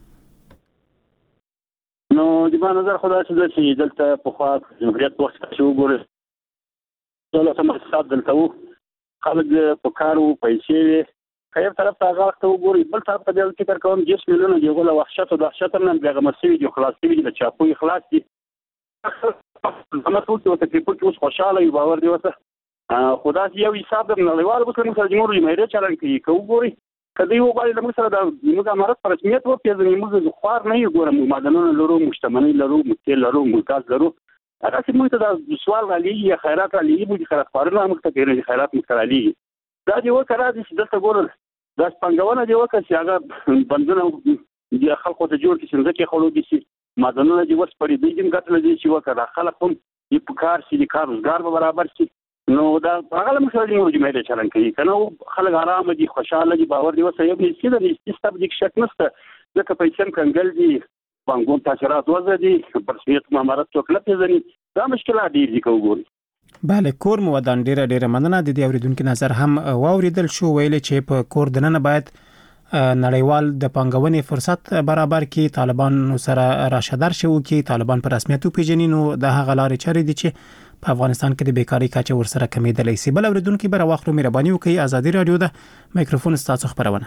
نو د ما نظر خدای چې دلته په خوا جمهوریت وخت چې وګورئ ټول سمات دلته وو خلک په کارو پیسې خیر طرف ته غاښ ته وګورئ بل طرف ته د فکر کوم 10 میلیونه دی غوله وحشت او دهشت نن بیا مسوي دی خلاص دی د چاپوي خلاص دي اما ټول ته په اوس خوشاله یو باور دی وته خدای یو حساب د نړیوال مسلمان سره جمهوریت مېره چلن کوي وګورئ کله یو باندې موږ سره د موږ امارت پر رسمیت و پیژنې موږ خوار نه یو ګورم معدنونه لرو مشتمنۍ لرو متل لرو ملکات لرو هغه چې موږ ته د سوال غالي یا خیرات غالي موږ خیرات خورنه موږ ته کېږي خیرات مسترالی دا دی وکړه چې دلته ګورل دا څنګهونه دی وکړه چې هغه بندونه د خلکو ته جوړ کړي چې خلکو دي چې معدنونه دی وس پرې دي چې کتل دي چې وکړه خلک هم یې په کار شي د کار روزګار به برابر شي نو دا هغه موږ سره موږ مېده چلن کوي کنه خلک آرام دي خوشاله دي باور دی وسه یو هیڅ د استابدیک شک نشته ځکه پیسې کنګل دي بانګون تاثیرات وزدي پرسمیت مامارت څوکله پیژني دا مشکلات دي چې وګوري bale کور مو ودان ډیره مننه د دې اوریدونکو نظر هم واوریدل شو ویل چې په کور دننه باید نړیوال د پنګونې فرصت برابر کړي طالبان سره راشدار شو کې طالبان پر رسمیت پیژني نو د هغه لارې چارې دي چې په افغانستان کې د بیکاری کچه ورسره کمیدلی سي. بل اوریدونکو بر واخلو مهرباني وکړئ. ازادي رادیو د میکروفون ستاسو خبرونه.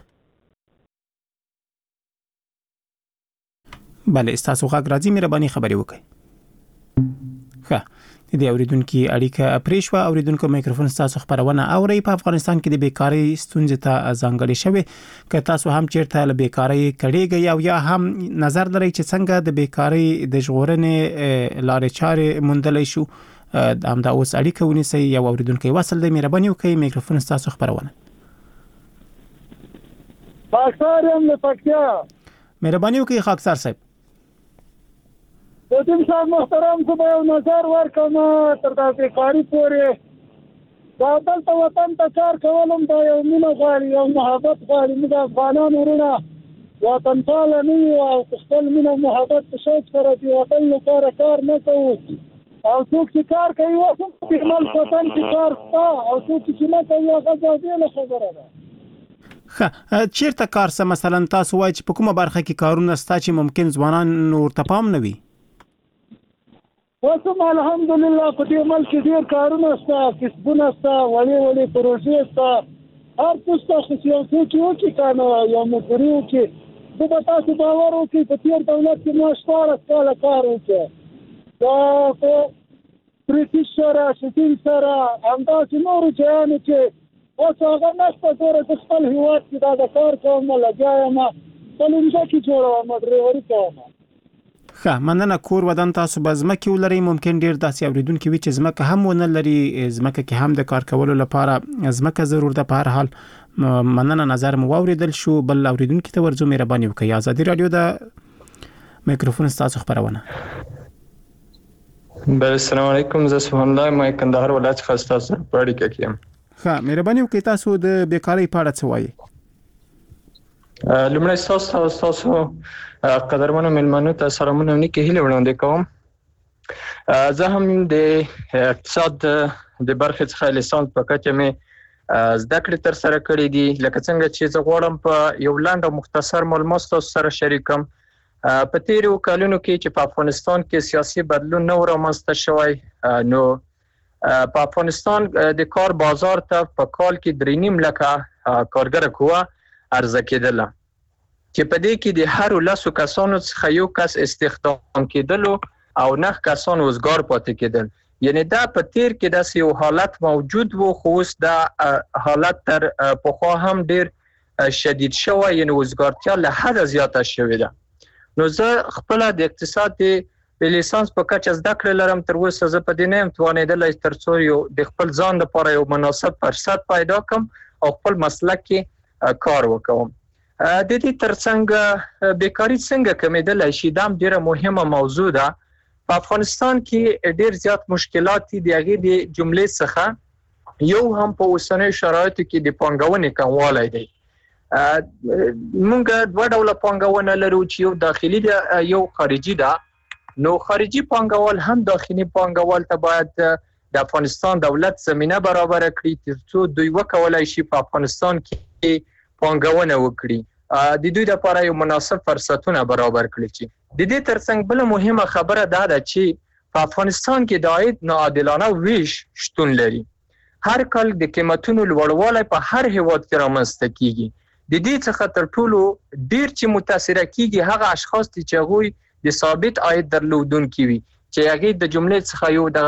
بله ستاسو غږ راځي، مهرباني خبري وکړئ. ښه د اوریدونکو اړیکه پریښوا. اوریدونکو میکروفون ستاسو خبرونه اوري. په افغانستان کې د بیکاری ستونزې ته ځانګړې شوی. که تاسو هم چیرته له بیکاری کړيږئ او یا هم نظر لرئ چې څنګه د بیکاری د ژغورنې لارې چارې موندلای شو، هم دا اوس اړیکه ونیسئ. یو اوریدونکو وصل دی، مهرباني وکړئ میکروفون ستاسو خبرونه. خاکسار هم له پکتیا. مهرباني وکړئ خاکسار صاحب. دیم صاحب محترم کو به نظر ورکوم تر دا بیکاری پورې دا دلته وطن ته کار کولم دا یو مینه غواړي، یو محبت غواړي. موږ افغانان ورونه وطن پال نه یو او خپل مینه محبت په شوق سره دی وطن لپاره کار نه کوو او څوک چې کار کوي واسه په مال وطن کې کار تا او څوک چې نه کوي هغه ځای نه خبره ده. ښه چیرته کار سم مثلا تاسو وایي چې په کومه برخه کې کارونه ستا چې ممکن ځوانان ورته پام نه وي؟ وسم الحمدلله په دې ملک کې ډیر کارونه شته، کسبونه شته، وړي پروژې شته. هر څه شته چې یو څوک یې کنه یو مګریو کې د تاسو باور وکړي په تیر دولت کې ماشوره کار وکړي دا په پریټیش سره شتین سره همداسې نور جهان کې اوس هغه نشته. ګوره د خپل هیواد کې دا کار کوم لګیایم پلنځه کې جوړوم ډریوري کوم. ښه مننه. کور ودان تاسو به ځمکې ولرئ. ممکن ډیر داسې اوریدونکو وي چې ځمکه هم ونه لري، ځمکه کې هم د کار کولو لپاره ځمکه ضرور ده. په هر حال مننه نظر مو واوریدل شو. بل اوریدونکو ته ورځو مهرباني وکړئ. ازادي رادیو د میکروفون ستاسو خبرونه. السلام علیکم. زه سبحان الله ما کندهار ولایت څخه تاسو په اړیکه کې یم. ښه مهرباني وکړئ تاسو د بیکاری په اړه څه وایي؟ لمړی تاسو قدرمنو ملمنو ته سلامونه نیکه هیله وړاندې کوم. زه هم د اقتصاد د برخې څخه لیسانس په کچه مې زده کړې تر سره کړې دي. لکه څنګه چې زه غواړم په یو لاند او مختصر معلومات تاسو سره شریکم. په تیرو کلونو کې چې په افغانستان کې سیاسي بدلون نه رامنځته شوی، نو په افغانستان د کار بازار ته په کال کې 3.5 لک کارګر قوه عرضه کېدله چې په دې کې د هر 10 کسانو څخه یو کس استخدام کېدلو او 9 کسان وزګار پاتې کېدل. یعنی دا په تیر کې داسې یو حالت موجود وو، خو اوس دا حالت تر پخوا هم ډیر شدید شوی، یعنی وزګارتیا له حد زیاته شوې ده. نو زه خپل د اقتصاد د لیسانس په کچه زده کړې لرم. تر اوسه زه په دې نه یم توانېدلی ترڅو یو د خپل ځان لپاره یو مناسب فرصت پیدا کړم او خپل مسلک کې کار وکوم. د دې ترڅنګ بیکاری څنګه کمیدلی شي دا ډیره مهمه موضوع ده. په افغانستان کې ډیر زیات مشکلات دي. د هغې د جملې څخه یو هم په اوسنیو شرایطو کې د پانګونې کموالی دی. موږ دوه ډوله پانګونه لرو چې یو داخلي ده یو خارجي ده. نو خارجي پانګوال هم داخلي پانګوال ته باید د افغانستان دولت زمینه برابر کړي ترڅو دوی وکولای شي په افغانستان کې پانګونه وکړي، د دوی لپاره یو مناسب فرصتونه برابر کړي. چې د دې ترڅنګ بل مهمه خبره دا ده چې په افغانستان کې د عاید ناعادلانه ویش شتون لري. هر کال د قیمتونو لوړوالی په هر هیواد کې رامنځته کیږي. د دې څخه تر ټولو ډیر چې متاثره کیږي هغه اشخاص دي چې هغوی د ثابت عاید درلودونکي وي، چې هغه د جملې څخه یو د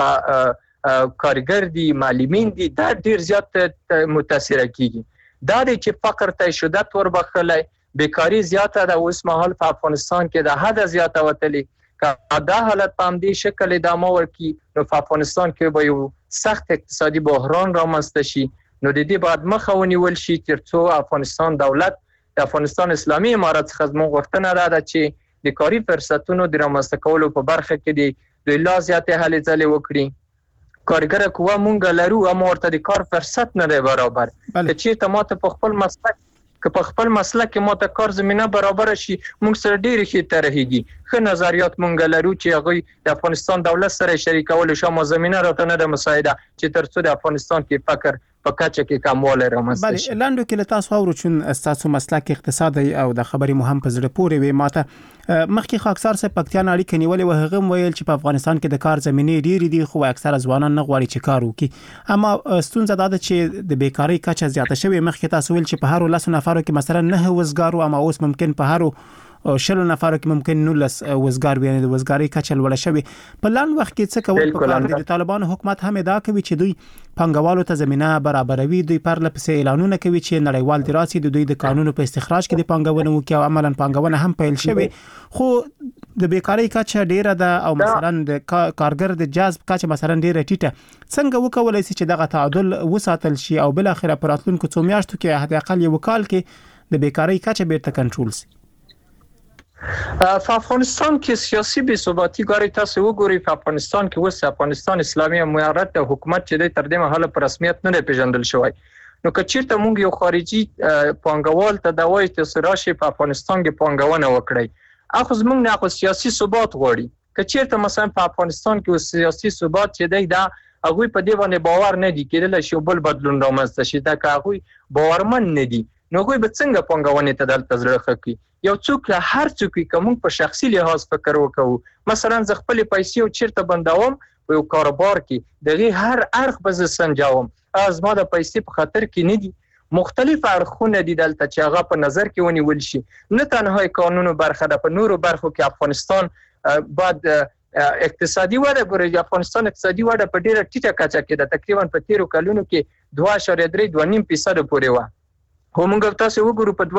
کارګر دي، معلمین دي، دا ډیر زیات متاثره کیږي. دا دی چې فقر ته شدت وربخلی، بیکاری زیاته ده اوس مهال په افغانستان کې د حد زیاته وتلې. که دا حالت په همدې شکل ادامه ورکړي نو په افغانستان کې به یو سخت اقتصادي بحران رامنځته شي. نو د دې باید مخه ونیول شي ترڅو افغانستان دولت د افغانستان اسلامي امارت څخه زموږ غوښتنه ده چې د کاري فرصتونو د رامنځته کولو په برخه کې د لا زیاتې هلې ځلې وکړي. کارګر قوه مونږ لرو اما ورته د کار فرصت نه دی برابر. که چیرته ماته په خپل مسلک کې ماته کار زمینه برابر شي مونږ سره ډېرې ښې طرحې ښه نظریات مونږ لرو چې هغوی د افغانستان دولت سره شریکولو شو، اما زمینه راته نه ده مساعده چې ترڅو د افغانستان کې فقر په کچه کې کموالی رامنځته شي. بله لاندو کې له تاسو اورو چې تاسو مسلک اقتصادي او د خبرې مهم په زړه پورې وي. ماته مخکې خاکسار صاحب پکتیان اړیکې نیولې و، هغه ویل چې په افغانستان کې د کار زمینې ډېرې دي خو اکثره ځوانان نه غواړي چې کار وکړي. اما ستونزه دا ده چې د بیکاری کچه زیاته شوې. مخکې تاسو ویل چې په هر 10 نفرو کې مثلا 9 وزګارو، اما اوس ممکن په هر 10 نفرو کې ممکن 19 وزګار وي، یعنی د وزګاری کچه لوړه شوې. په لاند وخت کې څه کول پکار دي؟ د طالبانو حکومت هم ادعا کوي چې دوی پنګوالو ته زمينه برابروي، دوی پر لپسې اعلانونه کوي چې نړیوال دراسي د دوی د قانونو په استخراج کې د پنګونو وکي او عملاً پنګونه هم پیل شوی. خو د بیکاری کچه ډیره ده او مثلا د کارګر د جذب کچه مثلا ډیره ټیټه. څنګه وکولای شي چې دغه تعادل وساتل شي او بل اخره پر راتلونکو څو میاشتو کې حد اقل یو کال کې د بیکاری کچه بیرته کنټرول شي؟ په افغانستان کې سیاسي بې ثباتي ګوري. تاسو وګورئ په افغانستان کې اوس افغانستان اسلامي امارت د حکومت چې د تر دې مهاله په رسمیت نه پیژندل شوی. نو که چیرته موږ یو خارجي پانګوال ته دا وایي چې راشي په افغانستان کې پانګونه وکړي، اخو زموږ نه خو سیاسي ثبات غواړي. که چیرته مثلا په افغانستان کې سیاسي ثبات چې دی دا هغه په دې باندې باور نه دی کېدل شي بل بدلون رامنځته شي، دا که هغه باورمن نه دي نو هغه به څنګه پانګونې ته دلته زړه ښکي؟ یو څوک له هر څوک کوم په شخصي لحاظ فکر وکړو، مثلا ز خپل پیسې او چیرته بندوم په یو کاروبار کې دغه هر اړخ به سنجاوم، از ما د پیسې په خاطر کې نه دي. مختلف اړخونه دي دلته چې هغه په نظر کې ونیول شي. نه تنها قانونو برخه ده، په نورو برخو کې افغانستان بعد اقتصادي وده ګوري. افغانستان اقتصادي وده په ډیره ټیټه کچه کې ده، تقریبا په 13 کلونو کې 2.3-2.5% پورې و. خو موږ تاسو وګورو په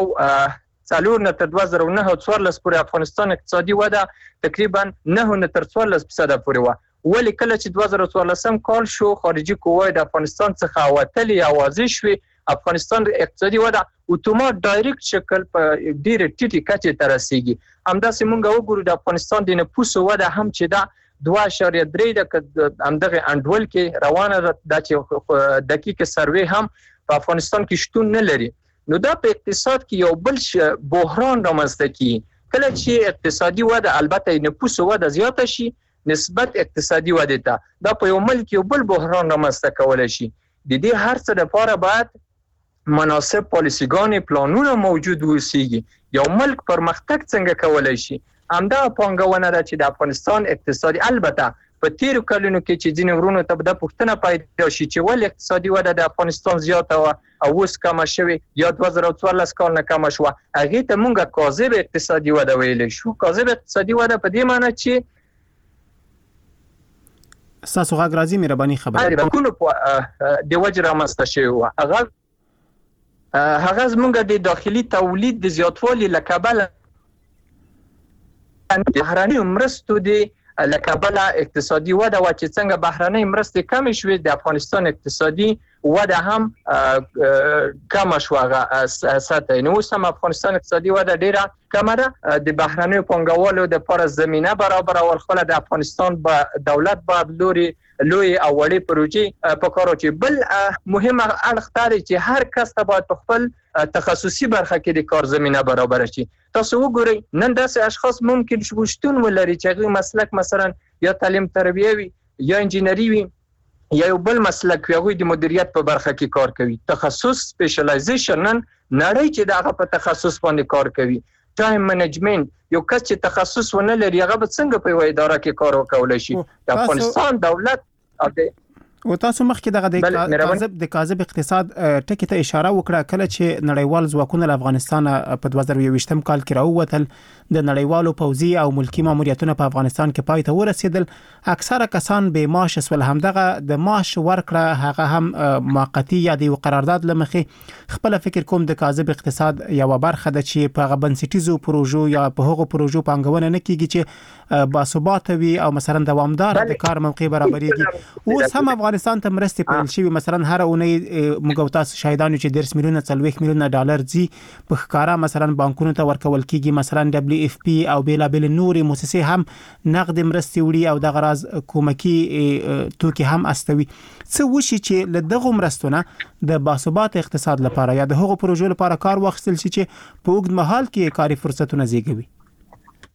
2004 نه تر 2009 او 14 پورې افغانستان اقتصادي وده تقریبا 9 نه تر 14% پورې و. ولی کله چې 2014 کال شو خارجي قواوی د افغانستان څخه وتلې اوازې شوې، افغانستان اقتصادي وده اتومات ډایرکټ شکل په ډیره ټیټه کچه ته رسیدي. همداسې موږ وګورو د افغانستان د نفوس وده هم چې دا 2.3 د همدغه انډول کې روانه ده چې دقیق سروې هم په افغانستان کې شتون نه لري. نو دا په اقتصاد کې یو بل بحران رامنځته کی. کله چې اقتصادي وده البته نفوس وده زیاته شي نسبت اقتصادي وده ته، دا په یو ملک یو بل بحران رامنځته کولای شي. د دې هر څه لپاره باید مناسب پالیسیګانې پلانونه موجود وسیږي. یو ملک پرمختګ څنګه کولای شي؟ همدا پانګونه ده چې د افغانستان اقتصادي البته په 13 کلونو کې چې ځینې ورونو ته د پښتنه پیدا شي چې ول اقتصادي وده د افغانستان زیاته و او اوس کم شوی یا 2014 کال نه کم شو، هغه ته مونږه کاذب اقتصادي وده ویل شو. کاذب اقتصادي وده په دې معنی چې تاسو غږ راځي مهرباني خبره د وجه رامنځته شوی و. هغه زمونږ د داخلي تولید د زیاتوالي لکبل بهراني مرستو د لکبل اقتصادي وده و چې څنګه بهراني مرستې کم شوې د افغانستان اقتصادي وده هم کم شوه ساته. نو سم افغانستان اقتصادي وده ډیره کم ده. د بهراني پنګوالو د پر زمينه برابر او خپل د افغانستان با دولت با لوري لوی او وړي پروژې په کارو چې بل مهمه اړخ دی چې هر کس ته باید خپل تخصصي برخه کې د کار زمينه برابر شي. تاسو وګورئ نن داسې اشخاص ممکن شتون ولري چې هغه مسلک مثلا یا تعلیم تربیه وي یا انجینری وي یا یو بل مسلک وي، هغه د مدیریت په برخه کې کار کوي. تخصص سپیشلایزیشن نن نړۍ چې دغه په تخصص باندې کار کوي. ټایم منیجمنت یو کس چې تخصص ونه لري هغه به څنګه په یو اداره کې کار وکولای شي؟ د افغانستان دولت او تاسو مخکې دغه د کاذب اقتصاد ټکی ته اشاره وکړه. کله چې نړیوال ځواکونه له افغانستان په 2021 کال کې راووتل، د نړیوالو پوځي او ملکی ماموریتونو په افغانستان کې پای ته ورسېدل، اکثره کسان به معاش سول. همدغه د معاش ورکړه هغه هم موقتی یا د قرارداد لمخې خپل فکر کوم د کاذب اقتصاد یو برخه ده چې په بنسټیزو پروژو یا په هغو پروژو پانګونه نه کیږي چې باثبات وي او مثلا دوامدار د کار موقع برابرېږي. اوس هم افغانستان ته مرستې پیل شوي، مثلا هر اونۍ موږ تاسو شاهدانو چې 10 میلیونه 40 میلیونه ډالر زی په ښکارا مثلا بانکونو ته ورکول کیږي. مثلا WFP او بیلابل نورې مؤسسې هم نقد مرستې وړي او د غراض کومکی توکي هم استوي. څه وشي چې له دغه مرستونه د باثبات اقتصاد لپاره یا د هغو پروژو لپاره کار واخیستل شي چې په اوږد مهال کې کاري فرصتونه زیږوي؟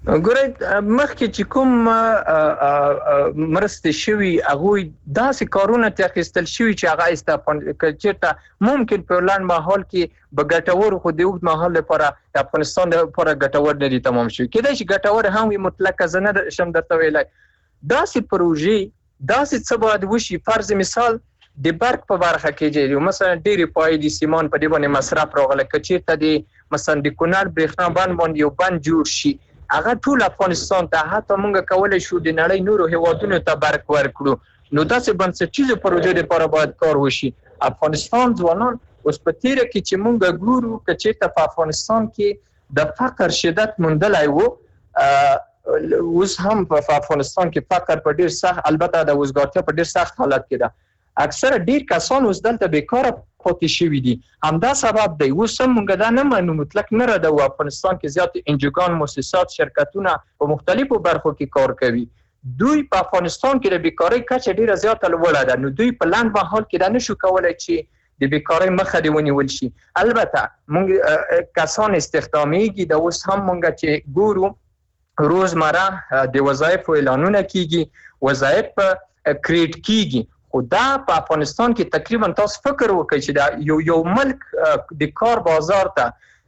ګورئ مخکې چې کوم مرستې شوي هغوی داسې کارونه ترخیستل شوي چې هغه چېرته ممکن په لاند ماحول کې به ګټور خو د اوږد مهال لپاره د افغانستان لپاره ګټور نه دي تمام شوي. کېدای شي ګټور هم وي، مطلقه زه نه شم درته ویلی. داسې پروژې داسې څه باید وشي، فرض مثال د برق په برخه کې چې مثلا ډېرې پایې د سیمان په دې باندې مصرف راغلی، که چېرته د مثلا د کونړ برېښنا بند باندې یو بند جوړ شي، هغه ټول افغانستان ته حتی موږ کولی شو د نړۍ نورو هیوادونو ته برق ورکړو. نو داسې بنسټیزې پروژې لپاره باید کار وشي. افغانستان ځوانان اوس په تیره کې چې موږ ګورو که چېرته په افغانستان کې د فقر شدت موندلی و، اوس هم په افغانستان کې فقر په ډېر سخت، البته د وزګارتیا په ډېر سخت حالت کې ده. اکثره ډېر کسان اوس دلته بیکاره پاتې شوي دي. همدا سبب دی اوس هم موږ دا نه منو، مطلق نه ردو. افغانستان کې زیات انجوګان، مؤسسات، شرکتونه په مختلفو برخو کې کار کوي. دوی په افغانستان کې د بیکارۍ کچه ډېره زیاته لوړه ده. نو دوی په لاند مهال کې دا نشو کولی چې د بیکارۍ مخه دې ونیول شي. البته موږ کسان استخدامیږي، دا اوس هم موږ چې ګورو روزمره د وظایفو اعلانونه کیږي، وظایف کریټ کیږي. خو دا په افغانستان کې تقریبا تاسو فکر وکړئ چې دا یو ملک د کار بازار ته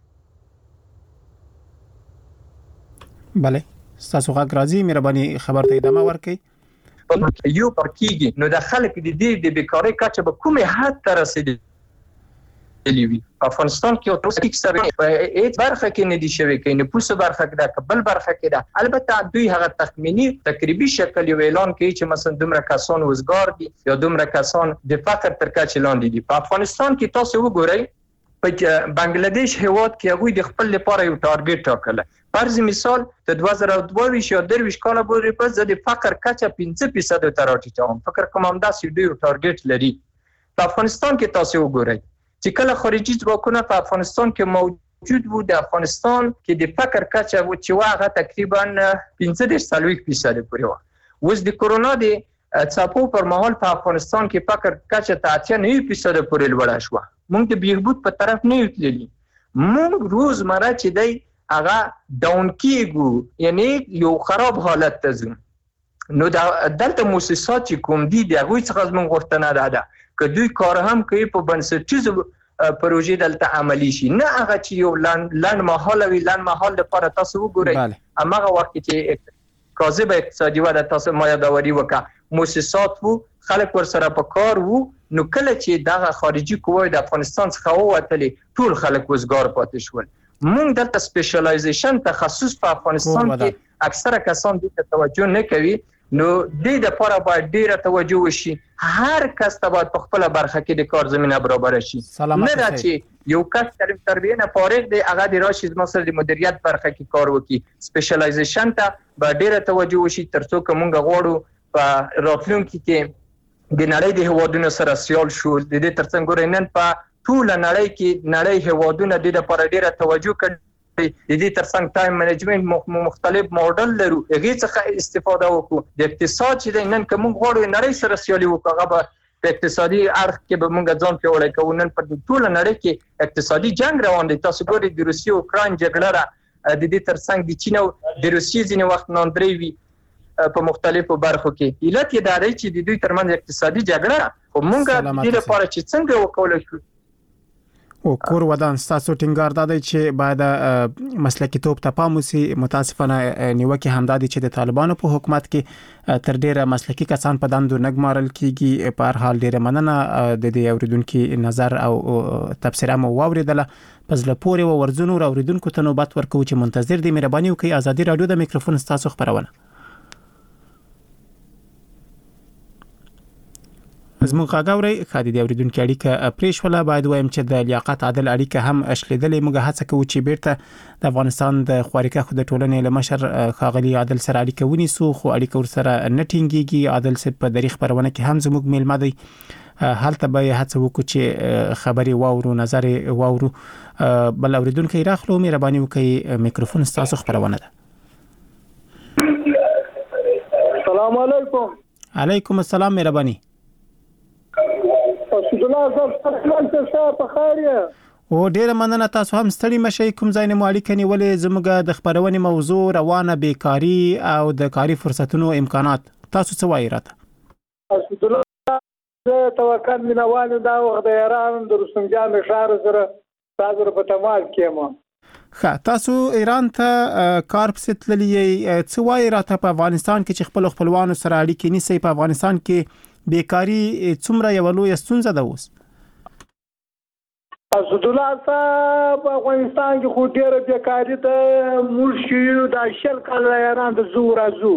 بله ستاسو غږ راځي، مهرباني خبر ته ادامه ورکړئ. یو پر کیږي نو د خلک د دې د بیکارۍ کچه به کومې حد ته رسیدلی وي. افغانستان کې اوس هیڅ برخه کې نه دي شوی، کې نفوس برخه کې ده، بل برخه کې ده. البته دوی هغه تخمینی تقریبي شکل یو اعلان کوي چې مثلا دومره کسان وزګار دي یا دومره کسان د فقر تر کچې لاندې دي. په افغانستان کې تاسو وګورئ، په بنگلاديش هیواد کې هغوی د خپل لپاره یو ټارګټ ټاکل. فرض مثال د 2022 یا 23 کال پورې پس د فقر کچه 5% ته راټیټوم. فکر کوم همداسې دوی یو ټارګټ لري. په افغانستان کې تاسو وګورئ چې کله خارجي ځواکونه په افغانستان کې موجود وو، د افغانستان کې د فقر کچه و چې هغه تقریبا 15% پورې و. اوس د کرونا د څاپو پر مهال په افغانستان کې فقر کچه ته 89% پورې لوړه شوه. موږ د بهبود په طرف نه یو تللي. موږ روزمره چې دی هغه ډاون کیږو، یعنی یو خراب حالت ته ځو. نو دلته مؤسسات چې کوم دي د هغوی څخه زموږ غوښتنه ده که دوی کار هم کوي په بنسټیزو پروژې دلته عملی شي، نه هغه چې یو لنډ مهال وي. لنډ مهال لپاره تاسو وګورئ هماغه وخت چې کاذب اقتصادي وده تاسو ما یادوري وکړه، مؤسسات وو، خلک ورسره په کار وو. نو کله چې دغه خارجي قواوې د افغانستان څخه ووتلې، ټول خلک وزګار پاتې شول. موږ دلته سپیشلایزیشن تخصص په افغانستان کې اکثره کسان دې ته توجه نه کوي. نو دې لپاره باید ډیره توجه وشي. هر کس ته باید په خپل برخه کې د کار زمينه برابر شي. نه دا چې یو کس تربیه نه فارغ دی هغه د راشي مثلا د مدیریت برخه کې کار وکړي. سپیشلایزیشن ته باید ډیره توجه وشي ترڅو کومه غواړو په راتلونکي کې د نړۍ د هیوادونو سره سیال شو. د دې ترڅنګ ګورینن په ټول نړۍ کې نړۍ هیوادونه د لپاره ډیره توجه کوي. د دې ترڅنګ ټایم منیجمنت مختلف موډل لرو، هغه څخه استفاده وکړو. د اقتصاد چې نن کوم غوړو نړۍ سره سیالي وکړو، هغه په اقتصادي اړخ کې به موږ ځان پیاوړی کوو. نن په ټول نړۍ کې اقتصادي جنگ روان دی. تاسو ګورئ د روسیې او اوکراین جګړه د دې ترڅنګ د چین او د روسیې ځینې وخت ناندري وي په مختلفو برخو کې. علت یې دا دی چې د دوی ترمنځ اقتصادي جګړه او موږ د دې لپاره چې څنګه وکولای شو او کور ودان ستاسو ټینګار دادی چې باید مسلکی توپ ته پام وسی. متاسفانه نیوکه همدا دي چې د طالبانو په حکومت کې تر ډیره مسلکی کسان په دندو نګمارل کیږي. په هر حال ډیره مننه د دې اوریدونکو نظر او تبصره مو واوریدله. پس له پورې ورزونو اوریدونکو ته نوبت ورکو چې منتظر دي. مهرباني وکړئ ازادي رادیو د میکروفون ستاسو خبرونه. زموږ غاوري خادي د اوریدونکو اړیکه پریښوله. باید وایم چې د لیاقت عادل اړیکه هم اشلیدلې. موږ هڅه کوو چې بیرته د افغانستان د خوارکه خود ټولنې لمشر خاغلی عادل سره اړیکه ونیسو، خو اړیکه ور سره نټینګيږي. عادل سره په دریخ پرونه کې هم زموږ میلمه دی. حالته به هڅه وکړو چې خبري واورو، نظر واورو. بل اوریدونکو راخلو. مهرباني وکړئ میکروفون ستاسو خبرونه ده. السلام علیکم. علیکم السلام. مهرباني. او ډیره مننه تاسو هم ستړي مشئ کوم ځای نه اړیکه نیولې زموږ د خبرونې موضوع روانه بیکاری او د کاري فرصتونو امکانات تاسو څه وایي راته اسد الله توکل مینوال دا وخت د ایران د رستمجان ښار سره تاسو په تماس کې تاسو ایران ته کار پسې تللی څه وایي راته په افغانستان کې چې خپلوانو سره اړیکې نیسي په افغانستان کې بیکاری څومره یو لوی ستونزه ده اوس اسد الله صاحب په افغانستان کې خو ډیره بیکاری ته موږ د شل کال ایران د زور ازو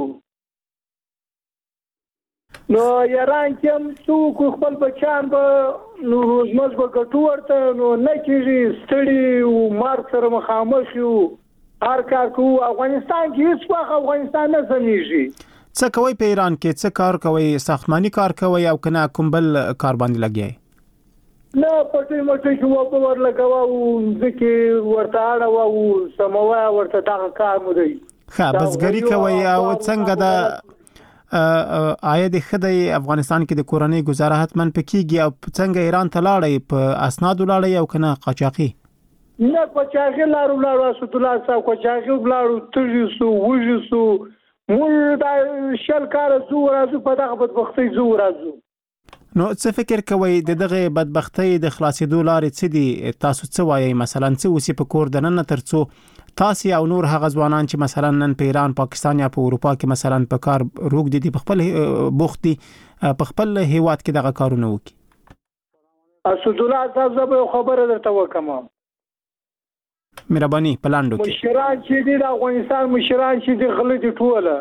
نو ایران کې څوک خپل بچان به نو روزمز به ګټو ورته نو نه کېږي ستړي او مار سره مخامخ یو هر کار کو افغانستان کې هیڅ وخت افغانستان نه سمېږي څه کوي په ایران کې څه کار کوي ساختماني کار کوي او کنه کوم بل کار باندې لګي نه پټي مټي شو په ورلګوا او ځکه ورته اړه او سموا ورته دا کار مو دی بزګری کوي او څنګه دا آیا د خدای افغانستان کې د کورنۍ گزاره حتمن پکېږي او څنګه ایران ته لاړی په اسناد لاړی او کنه قاچاقي نه قاچاقي لاړو اسد الله صاحب قاچاقي لاړو تجسو وجسو مول دا شل کار زور ازو په دغه بدبختی زور ازو نو څه فکر کوئ د دغه بدبختی د خلاصېدو لارې څه دي تاسو څه وایي مثلا څه وسی په کور دننه ترڅو تاسو او نور هغه ځوانان چې مثلا نن په ایران پاکستان یا په اروپا کې مثلا په کار روغ دي په خپل بوخت دي په خپل هیواد کې دغه کارونه وکړي اسد الله صاحب زه خبره درته وکم مهرباني پلاندو کې مشران چې د افغانستان مشران چې د غلطي ټوله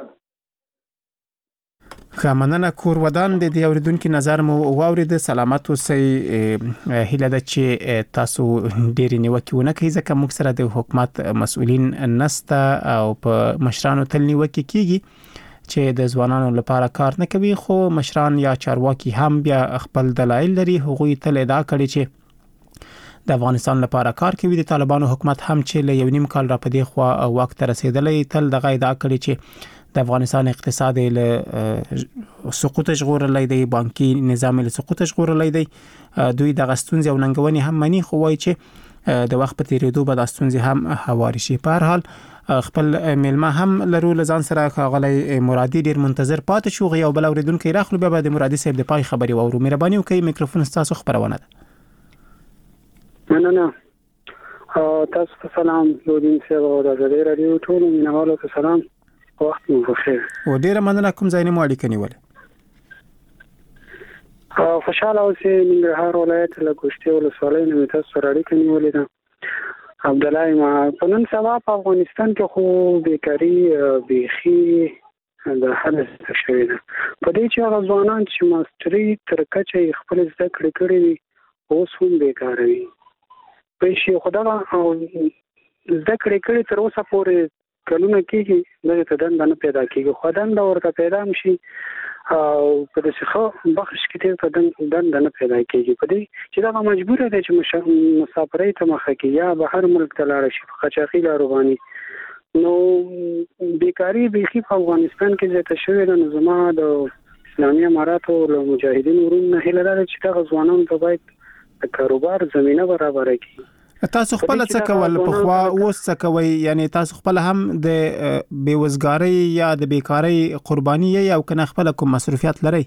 خامننه کور ودان د اوریدونکو نظر مو واورید سلامت اوسئ هیله ده چې تاسو ډیر نیوکیونه کوي ځکه موږ سره د حکومت مسؤلین نسته او په مشرانو تل نیوکي کیږي چې د ځوانانو لپاره کار نه کوي خو مشران یا چارواکي هم بیا خپل دلایل لري هغوی تل ادعا کړي چې د افغانستان لپاره کار کوي د طالبانو حکومت هم چې له یو نیم کال را پدې خو وخت رسیدلې تل دغه ادعا کړي چې د افغانستان اقتصاد له سقوط ژغورلې دی بانکي نظام له سقوط ژغورلې دی دوی د غستونځ او ننګونی هم مني خو وایي چې د وخت په تیریدو به د غستونځ هم هواري شي په هر حال خپل میلمه هم لرو لزان سره غلې مرادي ډیر منتظر پاتې شو غي او بل اوریدونکو راخلو به د مرادي صاحب د پای خبري وورو مهرباني وکړئ میکروفون تاسو خبرونه ده نه تاسو ته سلام لودین صاحب او د رادیو ټول مینوالو ته سلام وخت مو بخیر او ډیره مننه کوم ځای نه مو اړیکه نیولې خوشاله اوسئ ننګرهار ولایت له ګوشتي ولسوالۍ نه تاسو سره اړیکه نیولې ده عبد الله ما په نن سبا په افغانستان کې خو بیکاری بیخي د حالت شوی ده په دې چې هغه ځوانان چې ماستري تر کچې خپل زده کړې دي اوس هم بیکار دي په شي خدای زده کړې تر اوسه پورې کلونه کېږي نه ته دند نه پیدا کېږي خو دند ورته پیدا مشي او په دې څه بخښ کې ته دند نه پیدا کېږي په دې چې دا مجبور دی چې مسافرۍ ته مخه کې یا بهر ملک ته لاړ شي په قاچاقي لارو باندې نو بیکاری بیخي په افغانستان کې زیاته شوې ده نو زما د اسلامي اماراتو له مجاهدینو ورونه هیله ده چې دا ځوانانو ته باید د کاروبار زمينه برابر کړي تاسو خپل څه کول په خوا اوس څه کوي یعنی تاسو خپل هم د بیوزګاری یا د بیکاری قرباني یا کنه خپل کوم مصرفيات لري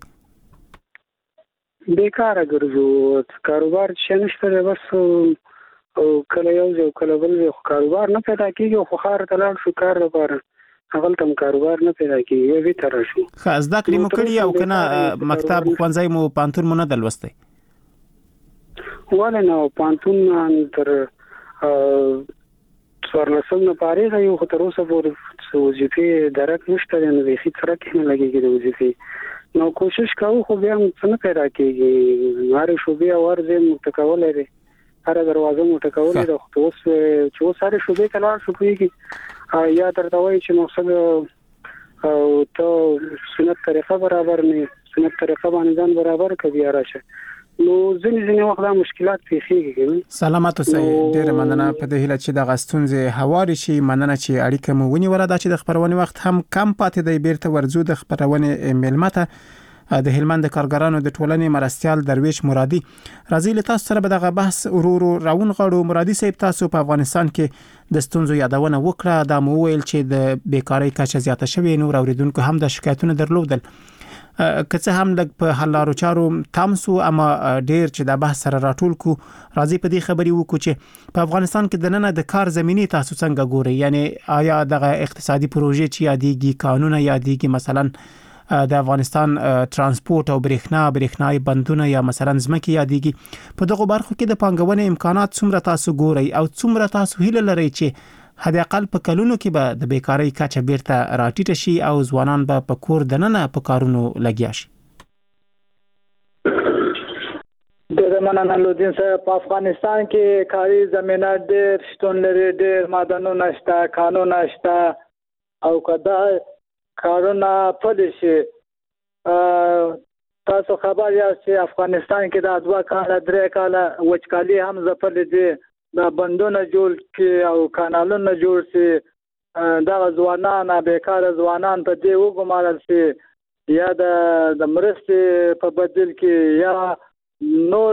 بیکار ګرځو کاروبار چې نشته بس او کله یو ځو کله بل کاروبار نه پیدا کیږي خو خار تلل شو کار لپاره هغه تم کاروبار نه پیدا کیږي وی تر شو خاص دا کلمه کړی او کنه مکتب خوانځي مو پانتون مونږ دلوسته ولنه پانتون تر څوارلسم نه پاره یو تر اوسه پورې وظیفه درک نشته نو به هیڅ سره کې نه لګیږي د وظیفه نو کوشش کوو خو بیا څه نه پیدا کیږي هر شوبې ورځې متکول لري هر دروازه متکول لري خو اوس چې اوس هر شوبې کله شو کیږي یا درته وایي چې مقصد او ته سنت طریقه برابر نه سنت طریقه باندې ځان برابر کوي راشه نو ځینې وخت دا مشکلات پیښیږي سلامات اوسئ ډېر مننه په دې هیله چې د غستونځ هواري شي مننه چې اړیکه مو ونیوله دا چې د خبرونه وخت هم کم پاتې دی بیرته ورزو د خبرونه میلمه ته د هلمند کارګرانو د ټولنې مرستيال درویش مرادي راځي له تاسو سره به دغه بحث ورو راون غړو. مرادي صاحب تاسو په افغانستان کې د ستونزو یادونه وکړه، دا مو ویل چې د بیکاری کچه زیاته شوې، نور اوریدونکو هم د شکایتونو درلودل. که څه هم لږ په حل لارو چارو تامسو، اما ډیر چې دا بحث سره راټول کو راځي په دې خبري وکړو چې په افغانستان کې د نن د کار زميني تاسو څنګه ګوري؟ یعنی آیا دغه اقتصادي پروژې چې یادېږي، قانون یادېږي، مثلا د افغانستان ترانسپورت او برېښنايي بندونه یا مثلا ځمکې یادېږي، په دغه برخو کې د پانګونې امکانات څومره تاسو ګوري او څومره تاسو هیله لري چې هدا اقل په کلونو کې به د بیکاری کچه بیرته راټیټه شي او ځوانان به په کور دننه په کارونو لګیا شي؟ د مننه لودین صاحب، په افغانستان کې کاري زمينه ډېر شتون لري، ډېر معدنونه شته، کانونه شته او کدا کارونه پلي شي. تاسو خبر یاست چې افغانستان کې د 2 کاله 3 کاله وچکالي هم زپلې دي، دا بندونه جوړ کی او کانالونه جوړ سي، دا ځوانان بیکاره ځوانان په دې وګمارل سي یا د مرستې په بدل کې یا نور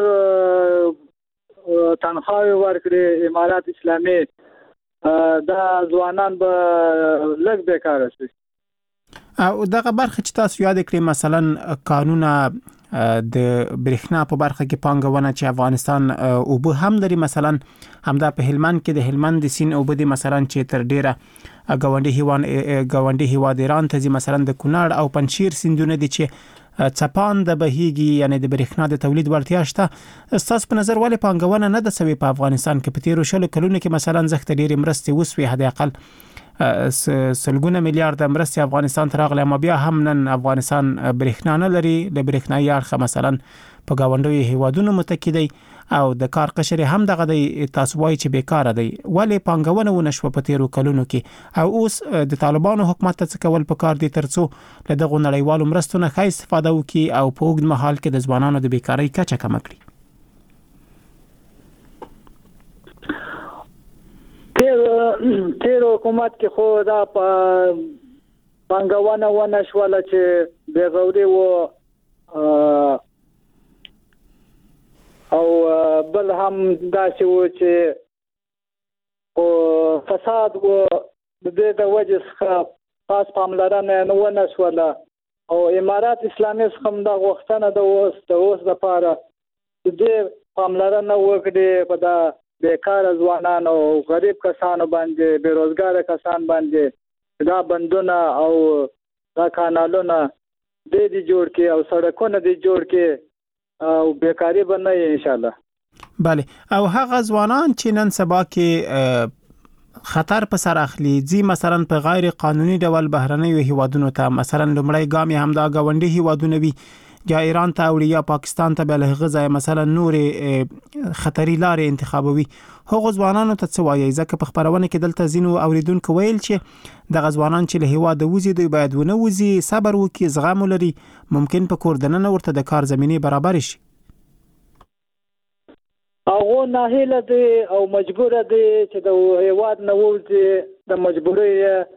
تنخواهي ورکړي امارات اسلامي، دا ځوانان به لږ بیکاره سي. او دغه برخه چې تاسو یاد کړئ مثلا قانون د برېښنا په برخه کې پانګونه چې افغانستان او به هم لري، مثلا همدا په هلمند کې د هلمند د سین او به مثلا چې تر ډیره گاونډي هیواد ایران ته مثلا د کونړ او پنشیر سیندونه دي چې چپان د بهيږي، یعنی د برېښنا د تولید ورتیا شته. تاسو په نظر ولې پانګونه نه د سوي په افغانستان کې په 13 کلونو کې مثلا زخت ډیره مرستې وسوي، هدا اقل سلګونه میلیارډ مرستې افغانستان ته راغلي، اما بیا هم نن افغانستان برېښنا نه لري، د برېښنايي اړخ مثلا په گاونډي هیوادونو متکی دی او د کار قشر هم دغه د تاسو وایي چې بیکاره دی. ولې پانګونه ونشو په 13 کلونو کې او اوس د طالبانو حکومت څخه کول په کار دي ترڅو له دغه نړیوالو مرستو نه ښه استفاده وکړي او په اوږد مهال کې د ځوانانو د بیکاری کچه کم کړي؟ تیر حکومت کې خو دا پانګونه ونشوله چې بغوري او بل هم داسې و چې فساد و د دې د وجه څخه خاص پاملرنه نه ونشوله او امارات اسلامي څخه د غوښتنه د اوس لپاره د دې پاملرنه وکړي په دا بیکاره ځوانان او غریب کسانو باندې، بیروزګار کسان باندې دا بندونه او دا کانالونه دې جوړ کې او سړکونه دې جوړ کې او بیکاری باندې ان شاء الله. بله، او هغه ځوانان چې نن سبا کې خطر په سر اخلي ځي مثلا په غیر قانوني ډول بهرنیو هیوادونو ته، مثلا لومړی ګام هم دا گاونډي هیوادونه وي یا ایران ته او یا پاکستان ته، بل غزا مثلا نور خطري لارې انتخابوي، هغه ځوانانو ته څه وایي؟ ځکه په خبرونه کې دلته زینو اوریدونکو ویل چې د غزوانان چې له هیواد وځي دوی باید ونه وځي، صبر وکړي، زغم ولري، ممکن په کور دننه ورته د کار زميني برابر شي. هغه ناهیله دي او مجبور دي چې د هیواد نه وځي، د مجبور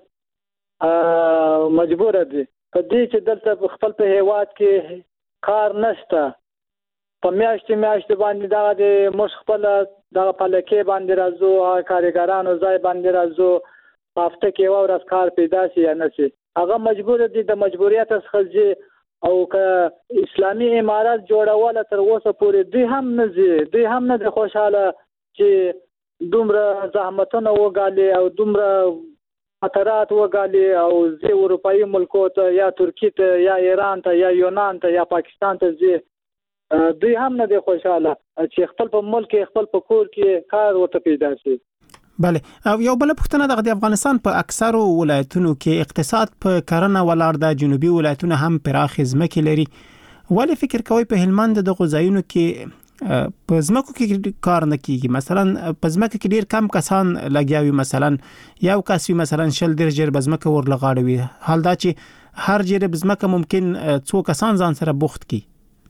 دي په دې چې دلته خپل په هیواد کې کار نشته، په میاشت باندې دا د مش خپل د پلکې باندې راځو، کارګرانو ځای باندې راځو، په هفته کې یو ورځ کار پیدا شي یا نه شي، هغه مجبور دي د مجبوریت څخه ځي او که اسلامي امارات جوړول تر اوسه پورې دوی هم نه خوشاله چې دومره زحمتونه وګالي او دومره خطرات وګالي او زی اروپאי ملکو ته یا ترکی ته یا ایران ته یا یونان ته یا پاکستان ته زی، دوی هم نه دي خوشاله چې خپل په ملک خپل په کور کې کار ورته پیدا شي. بله، او یو بل پوښتنه د افغانستان په اکثرو ولایتونو کې اقتصاد په کرنه ولاړ ده، جنوبي ولایتونه هم پراخ ځمکې لري، ولې فکر کوي په هلمند د غزایونو کې په ځمکو کې کار نه کیږي؟ مثلا په ځمکه کې ډیر کم کسان لګیاوي، مثلا یو کس وي مثلا شل ډیر جیر بزمکه ورلغاړوي، حال دا چې هر جیر بزمکه ممکن څو کسان ځان سره بوخت کی.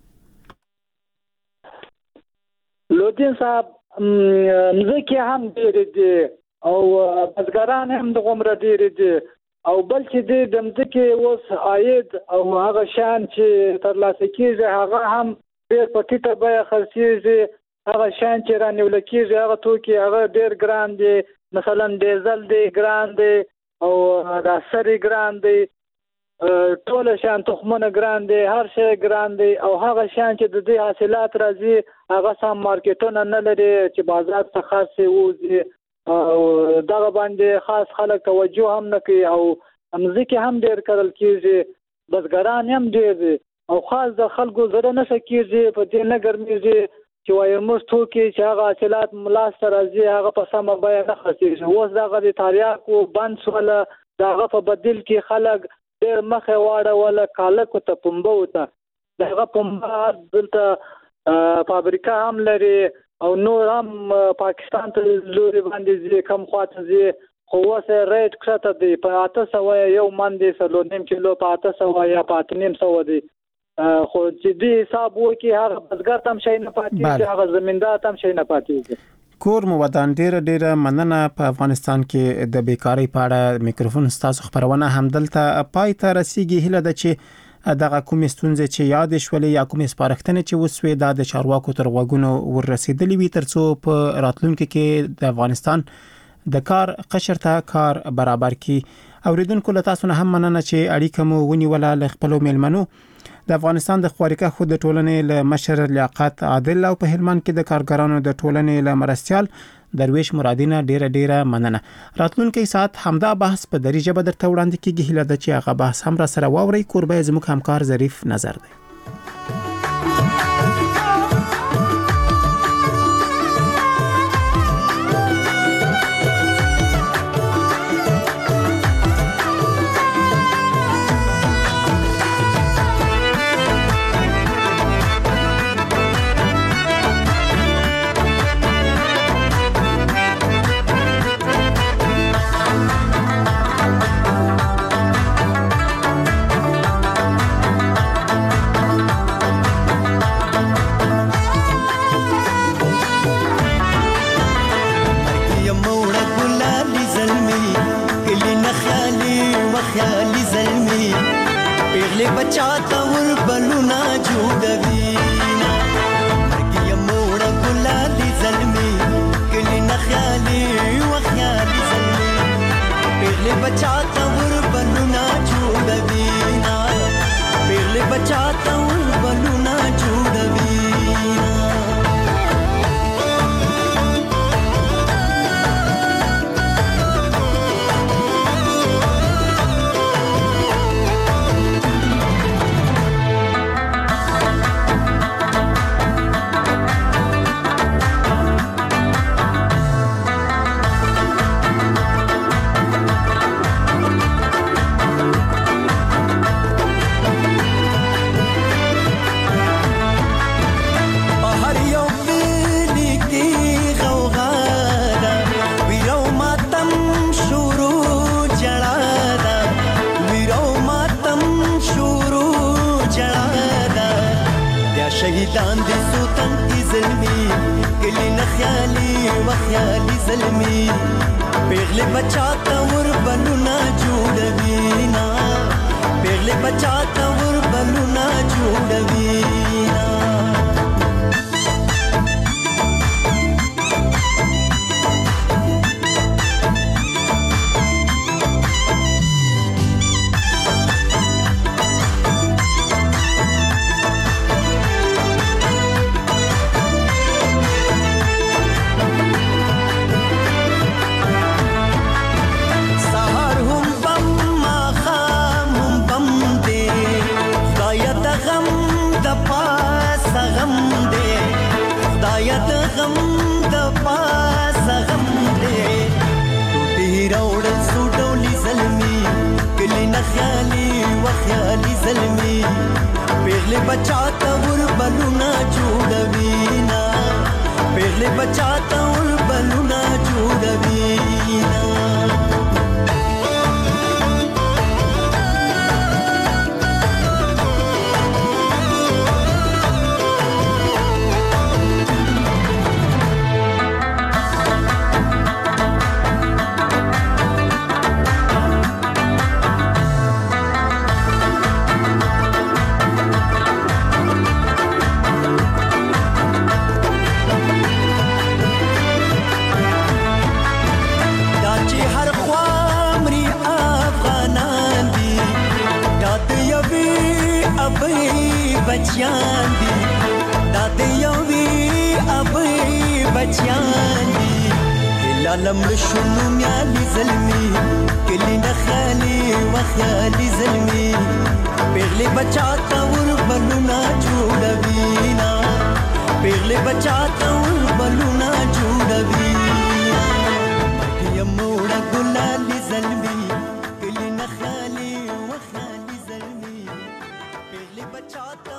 لودین صاحب مزکی هم ډیر دي او بزګران هم د غمره ډیر دي، او بل چې د مځکې اوس عاید او هغه شان چې ترلاسه کیږي هغه هم ډېر په ټیټه بیه خرڅیږي، هغه شان چې رانیول کیږي هغه توکي هغه ډېر ګران دي، مثلا ډیزل دی ګران دی او د سری ګران دی، ټول شان تخمونه ګران دي، هر شی ګران دی، او هغه شان چې د دې حاصلات راځي هغه سم مارکیټونه نه لري چې بازار څخه خاص ووزي، او دغه باندې خاص خلک توجه هم نه کوي، او مځکې هم ډېر کرل کیږي، بزګران هم ډېر دي، او خاص د خلکو زړه نه ښه کیږي په دې نه ګرمېږي چې وایي موږ توکي چې هغه حاصلات لاسته راځي هغه په سمه بیه نه خرڅېږي. اوس دغه د تریاکو بند شوله، د هغه په بدل کې خلک ډېر مخې واړوله کالکو ته، پنبو ته، د هغه پنبه دلته فابریکه هم لري او نور هم پاکستان ته لوري باندې ځي، کم خواته ځي، خو اوس ریټ کښته دی، په 800 یو من دی، 4.5 کیلو په 800 یا په 8.5 دی، خو چې دې حساب وکړي هغه بزګر ته هم شی نه پاتېږي، هغه زمیندار ته هم شی نه پاتېږي. کور مو ودان ډیره مننه. په افغانستان کې د بیکاری په اړه میکروفون ستاسو خبرونه هم دلته پای ته رسیږي. هله ده چې دغه کومې ستونزې چې یاد شولې یا کومې سپارښتنې چې وسوې دا د چارواکو تر غوږونو ورسېدلې وي ترڅو په راتلونکي کې د افغانستان د کار قشر ته کار برابر کی. اوریدونکو له تاسو نه هم مننه چې اړیکه مو ونیوله له خپل میلمنو. د افغانستان د خوارکه خود د ټولنې له مشر لیاقت عادل او په هلمند کې د کارګرانو د ټولنې له مرستيال درویش مرادینه ډیره مننه. راتلونکي ساعت همدا بحث په دری ژبه درته وړاندې کیږي. هله ده چې هغه بحث هم را سره واوري. کوربه زموږ همکار ظریف نظر دی. بچاتا ور بلونا جوړوي نا مرګي موړ ګلالي زلمي کلی نه خیالي و خیالي زلمي پیغلي بچاتا ور بلونا جوړوي نا پیغلي بچاتا ور بلونا جوړوي نا شهیدان دي سوتن کی زلمی کلی نه خیالي و خیالي زلمی پیغله بچاتا ور بلونا جوړوي نا پیغله بچاتا ور بلونا جوړوي نا خیالي زلمي پیغله بچاتا ور بلونا جوړوي نا پیغله بچاتا ور بلونا جوړوي نا بچیان دي دا د یوې ابۍ بچیان دي هلالم شنو میالي زلمي کلی نه خالي وخالي زلمي پیغلې بچا تا ور بلونا جوړوي نا پیغلې بچا تا ور بلونا جوړوي یموړه ګلالي زلمي کلی نه خالي وخالي زلمي پیغلې بچا